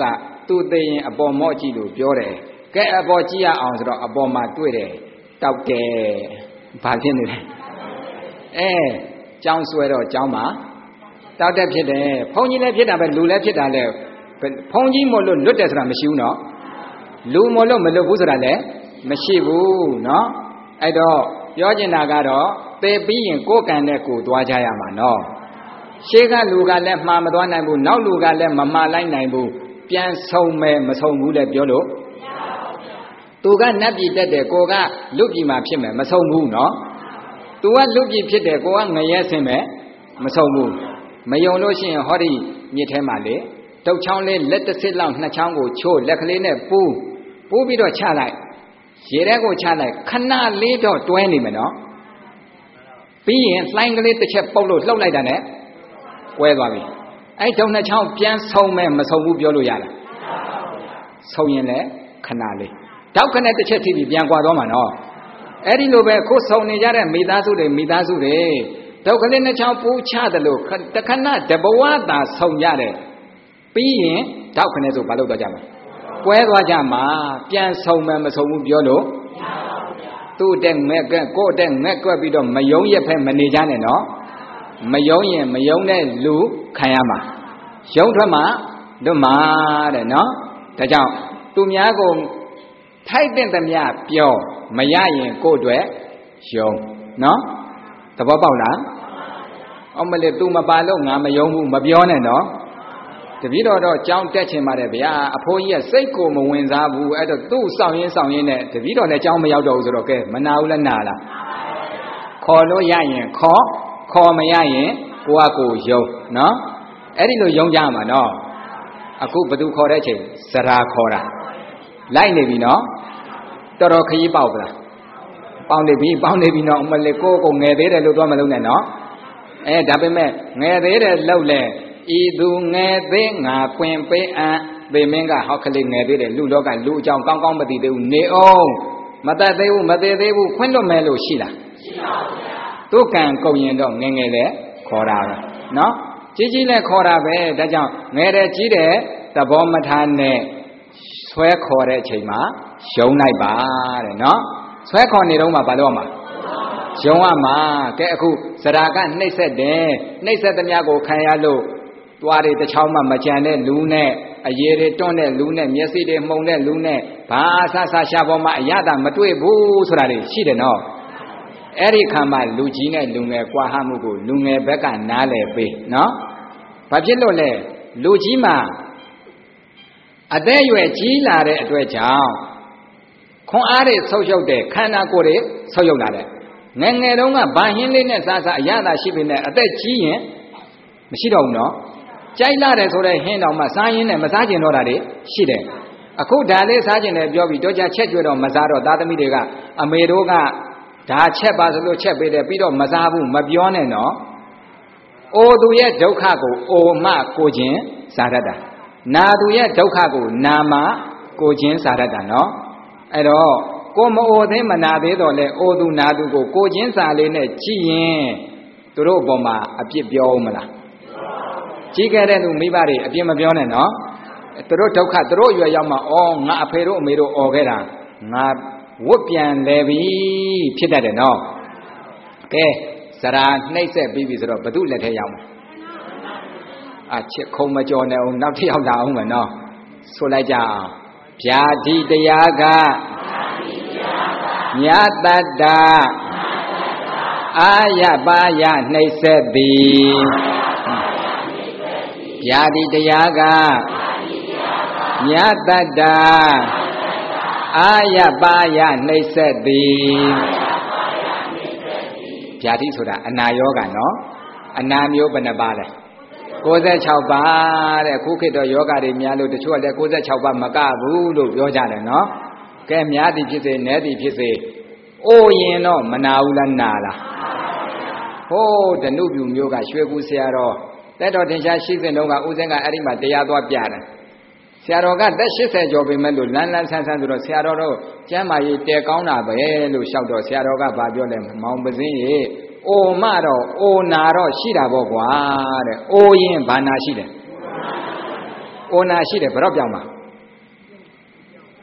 သူသိရင်အပေါ်မော့ကြည့်လို့ပြောတယ်ကဲအပေါ်ကြည့်ရအောင်ဆိုတော့အပေါ်မှာတွေ့တယ်တောက်တယ်ဘာဖြစ်နေလဲအဲကြောင်းဆွဲတော့ကြောင်းမှာတောက်တက်ဖြစ်တယ်ဘုန်းကြီးလည်းဖြစ်တာပဲလူလည်းဖြစ်တာလဲဘုန်းကြီးမို့လို့လွတ်တယ်ဆိုတာမရှိဘူးနော်လူမို့လို့မလွတ်ဘူးဆိုတာလည်းမရှိဘူးနော်အဲ့တော့ပြောချင်တာကတော့သေပြီးရင်ကိုယ်ကံနဲ့ကိုယ်သွားကြရမှာနော်ရှေးကလူကလည်းမှားမသွားနိုင်ဘူးနောက်လူကလည်းမမှားလိုက်နိုင်ဘူးပြန်ဆုံးမယ်မဆုံးဘူးလည်းပြောလို့သူကနတ်ပြည်တက်တယ်ကိုကလူပြည်မှာဖြစ်မယ်မဆုံးဘူးနော်သူကလူပြည်ဖြစ်တယ်ကိုကငရဲဆင်းမယ်မဆုံးဘူးမယုံလို့ရှိရင်ဟောဒီမြစ်ထဲမှာလေတုတ်ချောင်းလေးလက်တစ်စစ်လောက်နှစ်ချောင်းကိုချိုးလက်ကလေးနဲ့ပူးပူးပြီးတော့ချလိုက်ရေထဲကိုချလိုက်ခဏလေးတော့တွဲနေမယ်နော်ပြီးရင်လှိုင်းကလေးတစ်ချက်ပုတ်လို့လှုပ်လိုက်တာနဲ့ကွဲသွားပြီအဲ့တုံနှစ်ချောင်းပြန်ဆုံးမယ်မဆုံးဘူးပြောလို့ရလားဆုံးရင်လည်းခဏလေးတောက်ခနဲ့တစ်ချက်ထိပြီးပြန်ကွာသွားမှာနော်အဲ့ဒီလိုပဲခုဆုံးနေကြတဲ့မိသားစုတွေမိသားစုတွေဒုက္ခလေးနှစ်ချောင်းပူချတယ်လို့တခဏတဘဝသာဆုံးကြတယ်ပြီးရင်တောက်ခနဲ့ဆိုဘာလို့တော့ကြမှာကွဲသွားကြမှာပြန်ဆုံးမယ်မဆုံးဘူးပြောလို့သူ့တဲ့ငဲ့ကဲကိုယ့်တဲ့ငဲ့ကွက်ပြီးတော့မယုံရက်ဖက်မနေကြနဲ့နော်မယုံရင်မယုံတဲ့လူခံရမှာယုံထွက်မှာတို့မှာတဲ့နော်ဒါကြောင့်သူများကိုထိုက်တဲ့သမျှပြောမရရင်ကိုယ့်အတွက်ယုံနော်သဘောပေါက်လားအောင်မလေး तू မပါလို့ငါမယုံဘူးမပြောနဲ့နော်တပည့်တော်တော့ကြောင်းတက်ချင်ပါတယ်ဗျာအဖိုးကြီးကစိတ်ကိုမဝင်စားဘူးအဲ့တော့သူ့ဆောင်ရင်းဆောင်ရင်းနဲ့တပည့်တော်လည်းကြောင်းမရောက်တော့ဘူးဆိုတော့ကဲမနာဘူးလားနာလားခေါ်လို့ရရင်ခေါ်ခေါ်မရရင်ကိုကကိုယုံနော်အဲ့ဒီလိုယုံကြမှာနော်အခုဘသူခေါ်တဲ့ချိန်ဇရာခေါ်တာလိုက်နေပြီနော်တော်တော်ခရီးပေါက်ပလားပေါက်နေပြီပေါက်နေပြီနော်မလေးကိုကိုငယ်သေးတယ်လို့တော့မလုံးနဲ့နော်အဲဒါပေမဲ့ငယ်သေးတယ်လို့လဲဤသူငယ်သေးငါခွင်ပေးအံပေမင်းကဟောက်ကလေးငယ်သေးတယ်လူလောကလူအကြောင်းကောင်းကောင်းမသိသေးဘူးနေအောင်မတတ်သေးဘူးမသေးသေးဘူးခွင့်လွတ်မယ်လို့ရှိလားရှိပါဘူးဗျာသူကံကုန်ရင်တော့ငယ်ငယ်လဲခေါ်တာပဲနော်ကြီးကြီးလဲခေါ်တာပဲဒါကြောင့်ငယ်တယ်ကြီးတယ်သဘောမထားနဲ့ဆွဲခေါ်တဲ့အချိန်မှာယုံလိုက်ပါတဲ့နော်ဆွဲခေါ်နေတော့မှဘာလို့မှာယုံရမှာကဲအခုဇရာကနှိပ်ဆက်တယ်နှိပ်ဆက်သမျှကိုခံရလို့သွားတွေတစ်ချောင်းမှမကြံတဲ့လူနဲ့အရေတွေတွန်းတဲ့လူနဲ့မျက်စိတွေမှုန်တဲ့လူနဲ့ဘာအဆဆရှာပေါ်မှာအရသာမတွေ့ဘူးဆိုတာတွေရှိတယ်နော်အဲ့ဒီခါမှလူကြီးနဲ့လူငယ်ကွာဟမှုကိုလူငယ်ဘက်ကနားလည်ပေးနော်ဘာဖြစ်လို့လဲလူကြီးမှာအသက်အရွယ်ကြီးလာတဲ့အတွက်ကြောင့်ခွန်အားတွေဆုပ်ယုပ်တဲ့ခန္ဓာကိုယ်တွေဆုပ်ယုပ်လာတယ်ငယ်ငယ်တုန်းကဘာဟင်းလေးနဲ့စားစားအရသာရှိပေမဲ့အသက်ကြီးရင်မရှိတော့ဘူးနော်ကြိုက်လာတယ်ဆိုတဲ့ဟင်းတော်မှစားရင်းနဲ့မစားကျင်တော့တာတွေရှိတယ်အခုဒါလေးစားကျင်တယ်ပြောပြီးတော့ကြချက်ကျွေးတော့မစားတော့သားသမီးတွေကအမေတို့ကဒါချက်ပါဆိုလို့ချက်ပေးတယ်ပြီးတော့မစားဘူးမပြောနဲ့နော်အိုသူရဲ့ဒုက္ခကိုအိုမှကိုခြင်းစားတတ်တာနာသူရဲ့ဒုက္ခကိုနာမှကိုခြင်းစားတတ်တာနော်အဲ့တော့ကိုမအိုသေးမနာသေးတော့လဲအိုသူနာသူကိုကိုခြင်းစာလေးနဲ့ကြည့်ရင်သူတို့အပေါ်မှာအပြစ်ပြောဦးမလားကြီးခဲ့တဲ့လူမိဘတွေအပြစ်မပြောနဲ့နော်သူတို့ဒုက္ခသူတို့ရွယ်ရောက်မှဩငါအဖေတို့အမေတို့អော်ခဲ့တာငါဝတ်ပြန်လဲပြီဖြစ်တတ်တယ်နော်ကဲဇရာနှိမ့်ဆက်ပြီးပြီဆိုတော့ဘု து လက်ထဲရောက်မှာအချစ်ခုံမကြော်နဲ့အောင်နောက်တစ်ယောက်လာအောင်မယ်နော်ဆိုလိုက်ကြအောင်ဗျာတိတရားကမြတ်တတ္တအာယပါယနှိမ့်ဆက်သည်ဗျာတိတရားကမြတ်တတ္တအာယပါယနှိမ့်ဆက်သည်ဗျာတိဆိုတာအနာယောဂနော်အနာမျိုးဘယ်နှပါလဲကိုးဆယ်ခြောက်ပါတဲ့အခုခေတ်တော့ယောဂတွေများလို့တချို့ကလည်းကိုးဆယ်ခြောက်ပါမကဘူးလို့ပြောကြတယ်နော်ကဲများသည်ဖြစ်စေနည်းသည်ဖြစ်စေအိုရင်တော့မနာဘူးလားနာလားဟိုးဓနုပြူမျိုးကရွှေကူဆရာတော်တက်တော်တင်ရှားရှိစဉ်တုန်းကဦးစင်းကအဲ့ဒီမှာတရားသွားပြတယ်ဆရာတော်ကသက်၈၀ကျော်ပေမဲ့လို့လန်းလန်းဆန်းဆန်းဆိုတော့ဆရာတော်တို့ကျမ်းမာရေးတဲကောင်းတာပဲလို့လျှောက်တော့ဆရာတော်ကဗာပြောလဲမောင်ပစင်းရေအိုမတော့အိုနာတော့ရှိတာပေါ့ကွာတဲ့အိုရင်ဘာနာရှိတယ်အိုနာရှိတယ်ဘယ်တော့ပြောင်းမှာ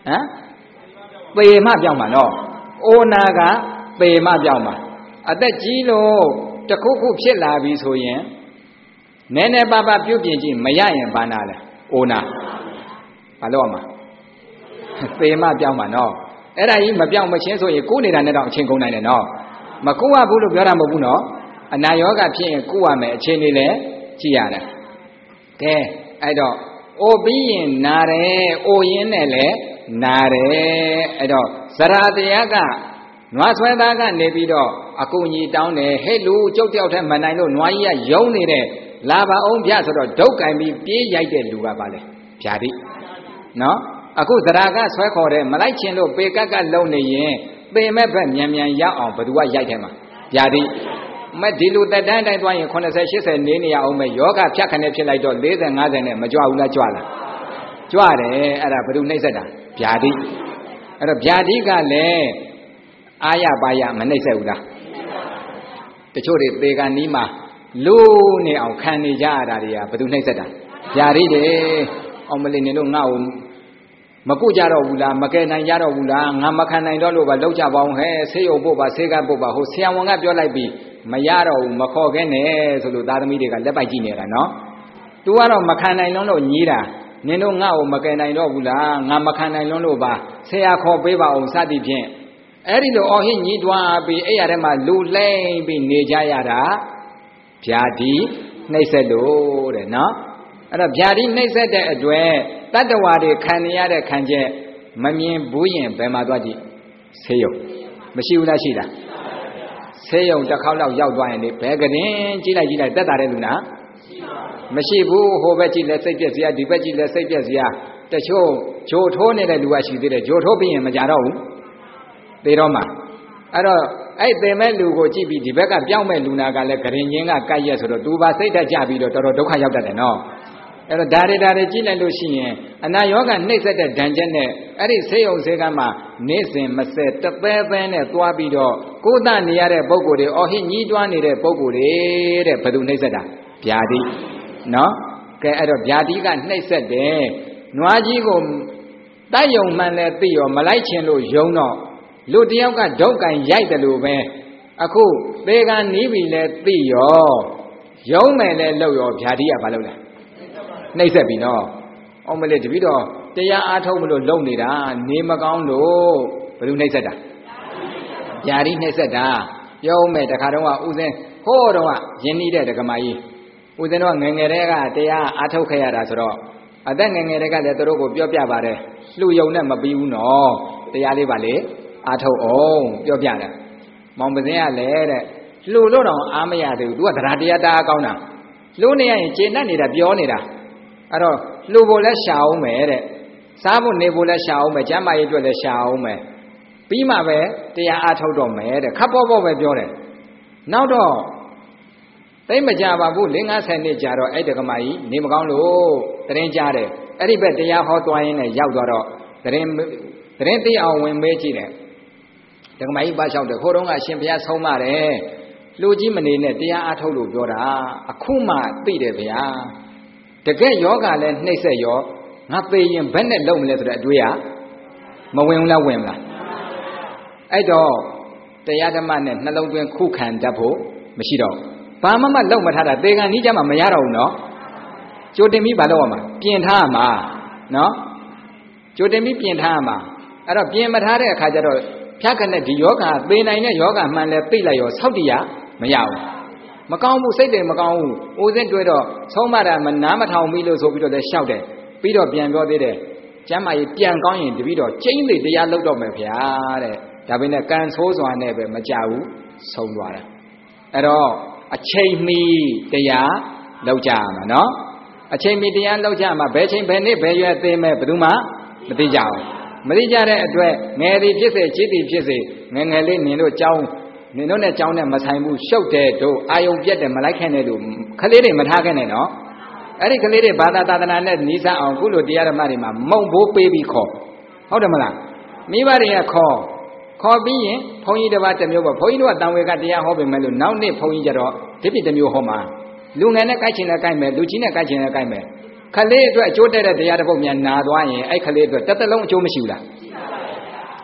မ်သေမှပြောင်းမှာနော်အိုနာကသေမှပြောင်းမှာအသက်ကြီးလို့တခုခုဖြစ်လာပြီဆိုရင်နည်းနည်းပါးပါးပြုတ်ပြင်ကြည့်မရရင်ဘာနာလဲအိုနာဘာလို့ရမှာသေမှပြောင်းမှာနော်အဲ့ဒါကြီးမပြောင်းမချင်းဆိုရင်ကိုယ်နေတာနဲ့တော့အချင်းကုန်နိုင်တယ်နော်မကူရဘူးလို့ပြောတာမဟုတ်ဘူးနော်အနာရောဂါဖြစ်ရင်ကုရမယ်အခြေအနေလည်းကြည့်ရတယ်ကဲအဲ့တော့အိုပြီးရင်နာတယ်အိုရင်းနဲ့လည်းနာတယ်အဲ့တော့ဇရာတရားကနွားဆွဲသားကနေပြီးတော့အကူကြီးတောင်းတယ်ဟဲ့လူကျုပ်တယောက်တည်းမနိုင်လို့နွားကြီးကယုံနေတဲ့လာပါအောင်ဗျဆိုတော့ဒုတ်ကင်ပြီးပြေးရိုက်တဲ့လူကပါလေဗျာတိနော်အခုဇရာကဆွဲခေါ်တယ်မလိုက်ချင်လို့ပေကက်ကလုံနေရင်ပေမဲ့ဘက်မြန်မြန်ရောက်အောင်ဘသူကရိုက်တယ်မှာဗျာတိမဒီလိုတက်တန်းတိုင်းသွားရင်eighty eightyနေနေရအောင်မဲ့ယောဂဖြတ်ခနဲ့ဖြစ်လိုက်တော့forty fiftyနဲ့မကြွဘူးလားကြွလားကြွတယ်အဲ့ဒါဘသူနှိမ့်ဆက်တာဗျာတိအဲ့တော့ဗျာတိကလည်းအာရပါရမနှိမ့်ဆက်ဘူးလားတချို့တွေသေကနီးမှာလူနေအောင်ခံနေကြရတာတွေကဘသူနှိမ့်ဆက်တာဗျာတိတယ်အောင်မလေးနေလို့ငါ့ကိုမကုကြတော့ဘူးလားမကယ်နိုင်ကြတော့ဘူးလားငါမခံနိုင်တော့လို့ပါလောက်ကြပါအောင်ဟဲ့ဆေးရုံပို့ပါဆေးကပို့ပါဟိုဆရာဝန်ကပြောလိုက်ပြီးမရတော့ဘူးမခေါ်ခဲနဲ့ဆိုလို့သားသမီးတွေကလက်ပိုက်ကြည့်နေတာနော်သူကတော့မခံနိုင်လုံးလို့ညီးတာနင်တို့ငါ့ကိုမကယ်နိုင်တော့ဘူးလားငါမခံနိုင်လုံးလို့ပါဆရာခေါ်ပေးပါအောင်စသည်ဖြင့်အဲ့ဒီလိုအော်ဟစ်ညီးတွားပြီးအဲ့ရထဲမှာလူလိမ့်ပြီးနေကြရတာဗျာတိနှိမ့်ဆက်လို့တဲ့နော်အဲ့တော့ဗျာတိနှိမ့်ဆက်တဲ့အတွက်တတ္တဝါတွေခံနေရတဲ့ခံချက်မမြင်ဘူးရင်ဘယ်မှာသွားကြည့်ဆေးရုံမရှိဘူးလားရှိလားဆေးရုံတစ်ခေါက်လောက်ရောက်သွားရင်လေဘယ်ကရင်ကြည့်လိုက်ကြည့်လိုက်တက်တာတဲ့လူနာမရှိဘူးဟိုဘက်ကြည့်လဲစိတ်ပြက်စရာဒီဘက်ကြည့်လဲစိတ်ပြက်စရာတချို့ဂျိုထိုးနေတဲ့လူကရှိသေးတယ်ဂျိုထိုးပြီးရင်မကြတော့ဘူးသေတော့မှအဲ့တော့အဲ့သေမဲ့လူကိုကြည့်ပြီးဒီဘက်ကပြောင်းမဲ့လူနာကလည်းကရင်ချင်းကကြိုက်ရက်ဆိုတော့သူပါစိတ်တက်ကြပြီးတော့တော်တော်ဒုက္ခရောက်တတ်တယ်နော်အဲ့တော့ဒါတွေဒါတွေကြည့်လိုက်လို့ရှိရင်အနာရောဂါနှိမ့်ဆက်တဲ့ဒဏ်ချက်နဲ့အဲ့ဒီဆေးရုံဆေးကမ်းမှာနေ့စဉ်မစဲတပဲပဲနဲ့သွားပြီးတော့ကိုယ်တနေရတဲ့ပုံကိုယ်တွေအော်ဟိညှီးတွားနေတဲ့ပုံကိုယ်တွေတဲ့ဘယ်သူနှိမ့်ဆက်တာဗျာတိနော်ကဲအဲ့တော့ဗျာတိကနှိမ့်ဆက်တယ်နွားကြီးကိုတိုက်ယုံမှန်လဲသိရောမလိုက်ချင်လို့ယုံတော့လူတယောက်ကဒုတ်ကန်ရိုက်တယ်လို့ပဲအခုသေကံနီးပြီလဲသိရောယုံမယ်လဲလို့ရောဗျာတိကဘာလုပ်လဲနှိမ့်ဆက်ပြီနော်အောင်မလေးတပည့်တော်တရားအားထုတ်မလို့လုံနေတာနေမကောင်းလို့ဘယ်လိုနှိမ့်ဆက်တာဗျာတိနှိမ့်ဆက်တာပြောမယ်တခါတော့ကဥစဉ်ဟိုးတော့ကယဉ်နေတဲ့ဒကမာကြီးဥစဉ်တော့ငငယ်တဲ့ကတရားအားထုတ်ခဲ့ရတာဆိုတော့အသက်ငငယ်တဲ့ကလည်းသူတို့ကိုပြောပြပါတယ်လှူယုံနဲ့မပြီးဘူးနော်တရားလေးပါလေအားထုတ်အောင်ပြောပြတယ်မောင်ပစင်းကလည်းတဲ့လှူလို့တော့အားမရသေးဘူး तू ကတရားတရားတာကောင်းတာလှူနေရရင်ကျေနပ်နေတာပြောနေတာအဲ့တော့လှူဖို့လဲရှာအောင်မယ်တဲ့စားဖို့နေဖို့လဲရှာအောင်မယ်ကျမ်းမာရေးအတွက်လဲရှာအောင်မယ်ပြီးမှပဲတရားအားထုတ်တော့မယ်တဲ့ခပ်ပေါ်ပေါ်ပဲပြောတယ်နောက်တော့သိမကြပါဘူး၄၅၀နှစ်ကြာတော့အဲ့တက္ကမကြီးနေမကောင်းလို့တရင်ကြားတယ်အဲ့ဒီဘက်တရားဟောသွားရင်းနဲ့ရောက်သွားတော့တရင်တရင်သိအောင်ဝင်မေးကြည့်တယ်တက္ကမကြီးပါလျှောက်တယ်ခိုးတော့ကအရှင်ဘုရားဆုံးမတယ်လူကြီးမနေနဲ့တရားအားထုတ်လို့ပြောတာအခုမှသိတယ်ဗျာတကယ်ယောဂလည်းနှိမ့်ဆက်ရောငါသိရင်ဘယ်နဲ့လုံးမလဲဆိုတဲ့အတွေးကမဝင်ဘူးလားဝင်မလားအဲ့တော့တရားဓမ္မနဲ့နှလုံးသွင်းခုခံတတ်ဖို့မရှိတော့ဘာမှမလုံးမထားတာသေကံနီးကြမှာမရတော့ဘူးနော်ကြိုတင်ပြီးဘာလုပ်ရမှာပြင်ထားရမှာနော်ကြိုတင်ပြီးပြင်ထားရမှာအဲ့တော့ပြင်မထားတဲ့အခါကျတော့ဖြတ်ခနဲ့ဒီယောဂသေနိုင်တဲ့ယောဂမှန်လဲသိလိုက်ရောဆောက်တည်ရမရဘူးမကောင်းဘူးစိတ်တွေမကောင်းဘူးအိုးစင်းတွေ့တော့ဆုံးမတာမနားမထောင်ပြီလို့ဆိုပြီးတော့လည်းရှောက်တယ်ပြီးတော့ပြန်ပြောသေးတယ်ကျမ်းမာရေးပြန်ကောင်းရင်တပည့်တော်ကျိမ့်သိတရားလုပ်တော့မယ်ဗျာတဲ့ဒါပေမဲ့ကံဆိုးစွာနဲ့ပဲမကြဘူးဆုံးသွားတယ်အဲ့တော့အချိန်မီတရားလောက်ကြရမှာနော်အချိန်မီတရားလောက်ကြမှာဘယ်ချိန်ဘယ်နေ့ဘယ်ရွယ်သိမဲ့ဘယ်သူမှမသိကြဘူးမသိကြတဲ့အတွက်ငယ်သည်ဖြစ်စေကြီးသည်ဖြစ်စေငယ်ငယ်လေးနင်တို့ကြောင်းနင်တို့နဲ့ကြောင်းနဲ့မဆိုင်ဘူးရှုပ်တဲ့တို့အာယုံပြက်တယ်မလိုက်ခဲ့နဲ့လို့ခလေးတွေမထားခဲ့နဲ့နော်အဲ့ဒီကလေးတွေဘာသာသာသနာနဲ့နီးစပ်အောင်ကုလိုတရားဓမ္မတွေမှာမုံဘိုးပေးပြီးခေါ်ဟုတ်တယ်မလားမိဘတွေကခေါ်ခေါ်ပြီးရင်ဘုန်းကြီးတစ်ပါးတစ်မျိုးပေါ့ဘုန်းကြီးတို့ကတန်ဝေကတရားဟောပေမဲ့လို့နောက်နေ့ဘုန်းကြီးကျတော့ဒီပြတစ်မျိုးဟောမှာလူငယ်နဲ့ကြိုက်ချင်တဲ့ကြိုက်မယ်လူကြီးနဲ့ကြိုက်ချင်တဲ့ကြိုက်မယ်ခလေးအတွက်အကျိုးတဲ့တဲ့တရားတစ်ပုဒ်များနာသွားရင်အဲ့ခလေးအတွက်တစ်သက်လုံးအကျိုးမရှိဘူးလား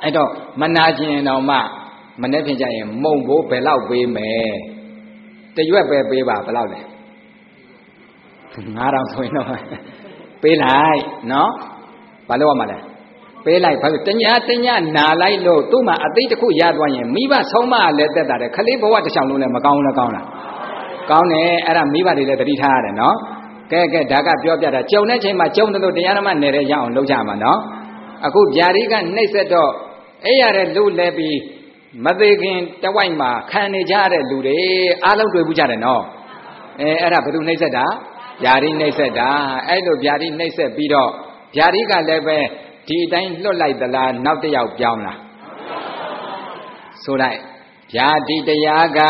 အဲ့တော့မနာကျင်တော့မှမနေ့ပြင်ကြရင်မုံဘိုးဘယ်လောက်ပေးမယ်တရွက်ပဲပေးပါဘယ်လောက်လဲငါးထောင်ဆိုရင်တော့ပေးလိုက်နော်ဘာလို့ရမှာလဲပေးလိုက်ဘာလို့တညာတညာနာလိုက်လို့သူ့မှာအသိတစ်ခုရသွားရင်မိဘဆုံးမလည်းတက်တာတယ်ခလေးဘဝတစ်ချောင်းလုံးလည်းမကောင်းလည်းကောင်းလားကောင်းတယ်အဲ့ဒါမိဘတွေလည်းသတိထားရတယ်နော်ကဲကဲဒါကပြောပြတာကြုံတဲ့ချိန်မှာကြုံတယ်လို့တရားဓမ္မနယ်တဲ့ရအောင်လုပ်ကြမှာနော်အခုဗျာဒိကနှိပ်စက်တော့အဲ့ရတဲ့လူလဲပြီးမသေးခင်တဝိုက်မှာခံနေကြတဲ့လူတွေအားလုံးတွေ့ဘူးကြတယ်နော်အဲအဲ့ဒါဘယ်သူနှိပ်စက်တာဗျာဒိနှိပ်စက်တာအဲ့လိုဗျာဒိနှိပ်စက်ပြီးတော့ဗျာဒိကလည်းပဲဒီအတိုင်းလွတ်လိုက်သလားနောက်တစ်ယောက်ပြောင်းလားဆိုလိုက်ဗျာဒိတရားက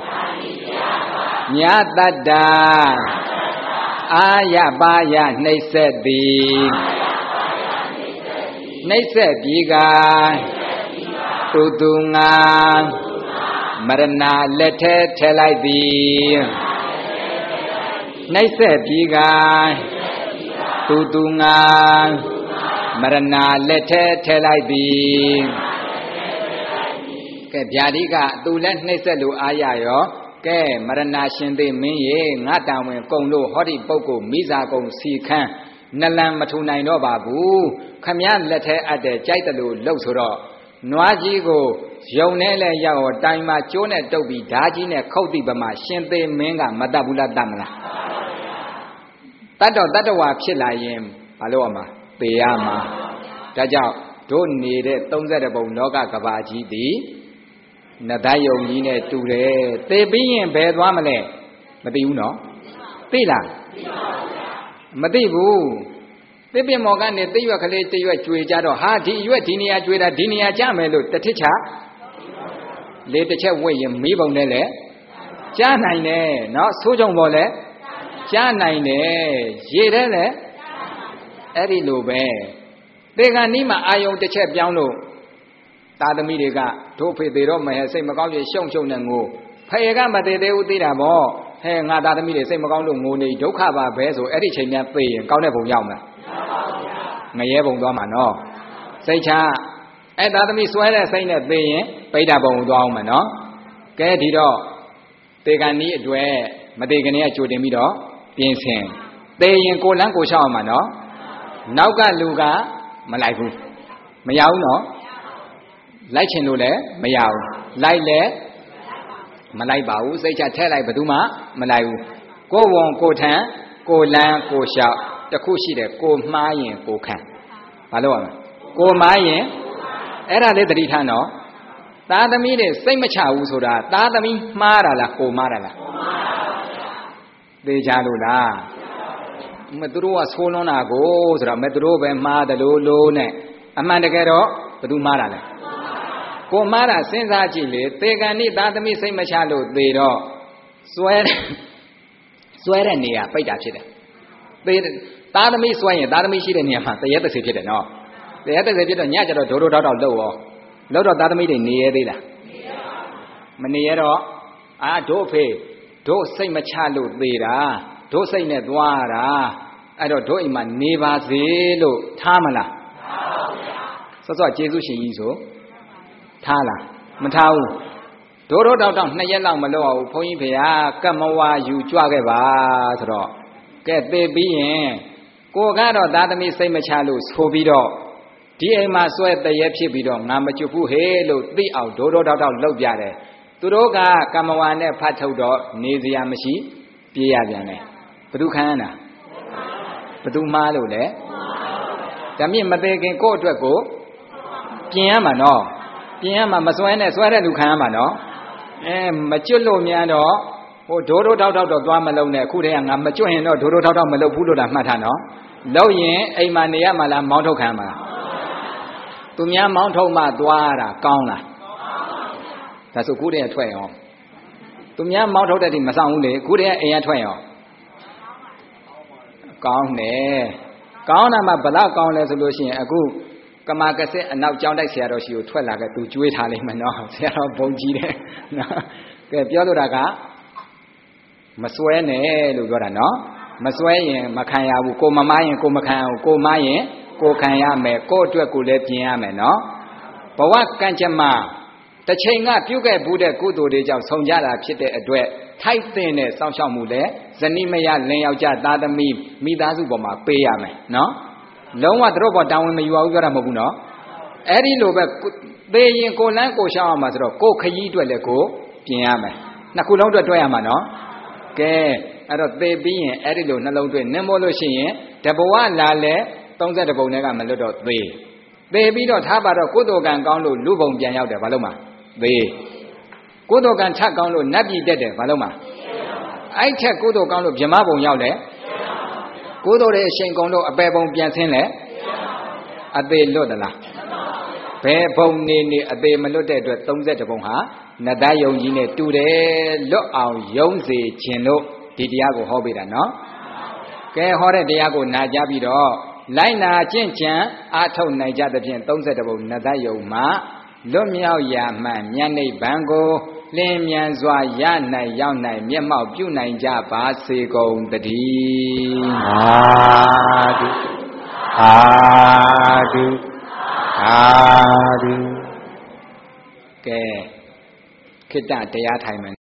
ညာတတ္တာအာယပါယနှိပ်စက်သည်နှိပ်စက်ပြီးကတူတူငါမရဏလက်ထဲထဲလိုက်သည်နှိပ်စက်ပြီးကတူတူငါမရဏလက်ထဲထဲလိုက်သည်ကဲဗျာဒိကသူလည်းနှိပ်စက်လို့အာရရောကဲမရဏရှင်သေးမင်းရေငါတံဝင်ကုံလို့ဟောဒီပုဂ္ဂိုလ်မိစာကုံစီခန်းနလန်မထူနိုင်တော့ပါဘူးခမည်းလက်ထဲအပ်တဲ့ကြိုက်တယ်လို့လှုပ်ဆိုတော့နွားကြီးကိုယုံနဲ့လဲရောက်တိုင်မှာကျိုးနဲ့တုပ်ပြီးဓာကြီးနဲ့ခုတ်တိပမာရှင်သေးမင်းကမတတ်ဘူးလားတတ်မလားတတ်တော့တတ္တဝါဖြစ်လာရင်ဘာလို့အမှာပေရမှာဒါကြောင့်တို့နေတဲ့သုံးဆယ်ပုံလောကကဘာကြီးသည်နတ်သားယုံကြီးနဲ့တူတယ်သေပြီးရင်ဘယ်သွားမလဲမသိဘူးနော်သိလားမသိဘူးသိပင်မော်ကနေသိရွက်ကလေးတရွက်ကျွေကြတော့ဟာဒီရွက်ဒီနေရာကျွေတာဒီနေရာကြမယ်လို့တထစ်ချလေတစ်ချက်ဝိတ်ရင်မေးပုံနဲ့လေကြားနိုင်တယ်နော်ဆိုးကြုံပေါ်လဲကြားနိုင်တယ်ရေတဲ့လေအဲ့ဒီလိုပဲသေကနီးမှာအာယုံတစ်ချက်ပြောင်းလို့သားသမီးတွေကတို့ဖေသေးတော့မဟဲစိတ်မကောင်းရင်ရှုံရှုံနဲ့ငိုဖေကမသေးသေးဘူးသိတာပေါ့ဟဲငါသားသမီးတွေစိတ်မကောင်းလို့ငိုနေဒုက္ခပါပဲဆိုအဲ့ဒီချိန်များသိရင်ကောင်းတဲ့ဘုံရောက်မလားငရဲဘုံသွားမှာနော်စိတ်ချအဲ့သားသမီးစွဲတဲ့စိတ်နဲ့သိရင်ပိဋကဘုံသွားအောင်မယ်နော်ကဲဒီတော့သေကနီးအတွေ့မသေးကနေကကြိုတင်ပြီးတော့ပြင်ဆင်သေရင်ကိုလန်းကိုရှောက်အောင်မှာနော်နောက်ကလူကမလိုက်ဘူးမရဘူးနော်လိုက်ချင်လို့လည်းမရဘူးလိုက်လည်းမလိုက်ပါဘူးစိတ်ချထဲလိုက်ဘယ်သူမှမလိုက်ဘူးကိုယ်ဝန်ကိုထံကိုလန်းကိုလျှောက်တခုရှိတယ်ကိုမှားရင်ကိုခံဘာလို့ရမလဲကိုမှားရင်အဲ့ဒါလေးသတိထားနော်သားသမီးတွေစိတ်မချဘူးဆိုတာသားသမီးမှားတာလားကိုမှားတာလားသိကြလို့လားမသူတို့ကဆိုးလွန်းတာကိုဆိုတာမသူတို့ပဲမှားတယ်လို့လို့နဲ့အမှန်တကယ်တော့ဘယ်သူမှားတာလဲကိုမှားတာစဉ်းစားကြည့်လေသေကံဤသားသမီးစိတ်မချလို့သေတော့စွဲစွဲတဲ့နေရာပိတ်တာဖြစ်တယ်သေသားသမီးစွဲရင်သားသမီးရှိတဲ့နေရာမှာတရေတစေဖြစ်တယ်နော်တရေတစေဖြစ်တော့ညကျတော့ဒိုးဒိုးတောက်တောက်လှုပ်ရောလှုပ်တော့သားသမီးတွေနေရသေးလားမနေရတော့အာတို့ဖေတို့စိတ်မချလို့သေတာတို့စိတ်နဲ့သွားတာအဲ့တော့တို့အိမ်မှာနေပါစေလို့ထားမလားထားပါဗျာစောစောကျေးဇူးရှင်ကြီးဆိုထားလားမထားဘူးဒိုးဒိုးတောက်တောက်နှစ်ရက်လောက်မလို့အောင်ဘုန်းကြီးဖေဟာကမ္မဝါယူကြွခဲ့ပါဆိုတော့ကဲသေပြီးရင်ကိုကတော့သားသမီးစိတ်မချလို့ဆိုပြီးတော့ဒီအိမ်မှာစွဲတရေဖြစ်ပြီးတော့ငါမကျွတ်ဘူးဟေးလို့သိအောင်ဒိုးဒိုးတောက်တောက်လှုပ်ပြတယ်သူတို့ကကမ္မဝါနဲ့ဖတ်ထုတ်တော့နေစရာမရှိပြေးရပြန်တယ်ဘသူခံရတာဘသူမှားလို့လဲဒါမြင့်မသေးခင်ကိုယ့်အတွက်ကိုပြင်ရမှာနော်ပြင်ရမှာမစွဲနဲ့စွဲတဲ့လူခံရမှာနော်အဲမကျွတ်လို့များတော့ဟိုဒိုးဒိုးထောက်ထောက်တော့သွားမလုံးနဲ့အခုတည်းကငါမကျွတ်ရင်တော့ဒိုးဒိုးထောက်ထောက်မလုပ်ဘူးလို့လားမှတ်ထားနော်လုပ်ရင်အိမ်မှာနေရမှာလားမောင်းထုတ်ခံမှာလားသူများမောင်းထုတ်မှသွားတာကောင်းလားဒါဆိုခုတည်းကထွက်ရောသူများမောင်းထုတ်တဲ့ဒီမဆောင်ဘူးလေခုတည်းကအိမ်ကထွက်ရောကောင်းတယ်ကောင်းတာမှဘလောက်ကောင်းလဲဆိုလို့ရှိရင်အခုကမာကစစ်အနောက်ကျောင်းတိုက်ဆရာတော်ရှိကိုထွက်လာခဲ့သူကျွေးထားလိမ့်မယ်နော်ဆရာတော်ဘုံကြီးတယ်နော်ကဲပြောလို့တာကမစွဲနဲ့လို့ပြောတာနော်မစွဲရင်မခံရဘူးကိုမမားရင်ကိုမခံရဘူးကိုမားရင်ကိုခံရမယ်ကိုအတွက်ကိုလည်းပြင်ရမယ်နော်ဘဝကံကြမ္မာတစ်ချိန်ကပြုခဲ့ဘူးတဲ့ကုသိုလ်တွေကြောင့်ဆုံးကြတာဖြစ်တဲ့အတွက်ထိုက်တဲ့နဲ့စောင့်ရှောက်မှုလဲဇနီးမယားလင်ယောက်ျားသားသမီးမိသားစုပေါ်မှာပေးရမယ်နော်လုံးဝသူတို့ပေါ်တာဝန်မယူအောင်ပြောတာမဟုတ်ဘူးနော်အဲ့ဒီလိုပဲသေရင်ကိုလန်းကိုရှောက်အောင်မှာဆိုတော့ကိုခရီးအတွက်လည်းကိုပြင်ရမယ်နှစ်ခုလုံးအတွက်တွဲရမှာနော်ကဲအဲ့တော့သေပြီးရင်အဲ့ဒီလိုနှလုံးသွင်းနင်းမို့လို့ရှိရင်တဘဝလာလဲသုံး၁ပုံနဲ့ကမလွတ်တော့သေသေပြီးတော့ထားပါတော့ကုသိုလ်ကံကောင်းလို့လူဘုံပြန်ရောက်တယ်ဘာလို့မှာသေကုသိုလ်ကံထပ်ကောင်းလို့နတ်ပြည်တက်တယ်ဘာလို့မှာအဲ့ထက်ကုသိုလ်ကောင်းလို့ဗြဟ္မဘုံရောက်တယ်ကုသိုလ်ရဲ့အရှိန်ကုန်လို့အပယ်ဘုံပြန်ဆင်းလဲအသေးလွတ်သလားဘယ်ဘုံနေနေအသေးမလွတ်တဲ့အတွက်သုံး၁ဘုံဟာနတ်သားယုံကြီးနဲ့တူတယ်လွတ်အောင်ယုံစေခြင်းလို့ဒီတရားကိုဟောပေးတာနော်ကဲဟောတဲ့တရားကိုနာကြပြီးတော့လိုက်နာကျင့်ကြံအားထုတ်နိုင်ကြသဖြင့်သုံး၁ဘုံနတ်သားယုံမှာလွတ်မြောက်ရာမှန်မြတ်နိဗ္ဗာန်ကိုလင်းမြန်စွာရနိုင်ရောက်နိုင်မျက်မှောက်ပြုနိုင်ကြပါစေကုန်တည်းသာဓုသာဓုသာဓုကဲခိတ္တတရားထိုင်မယ်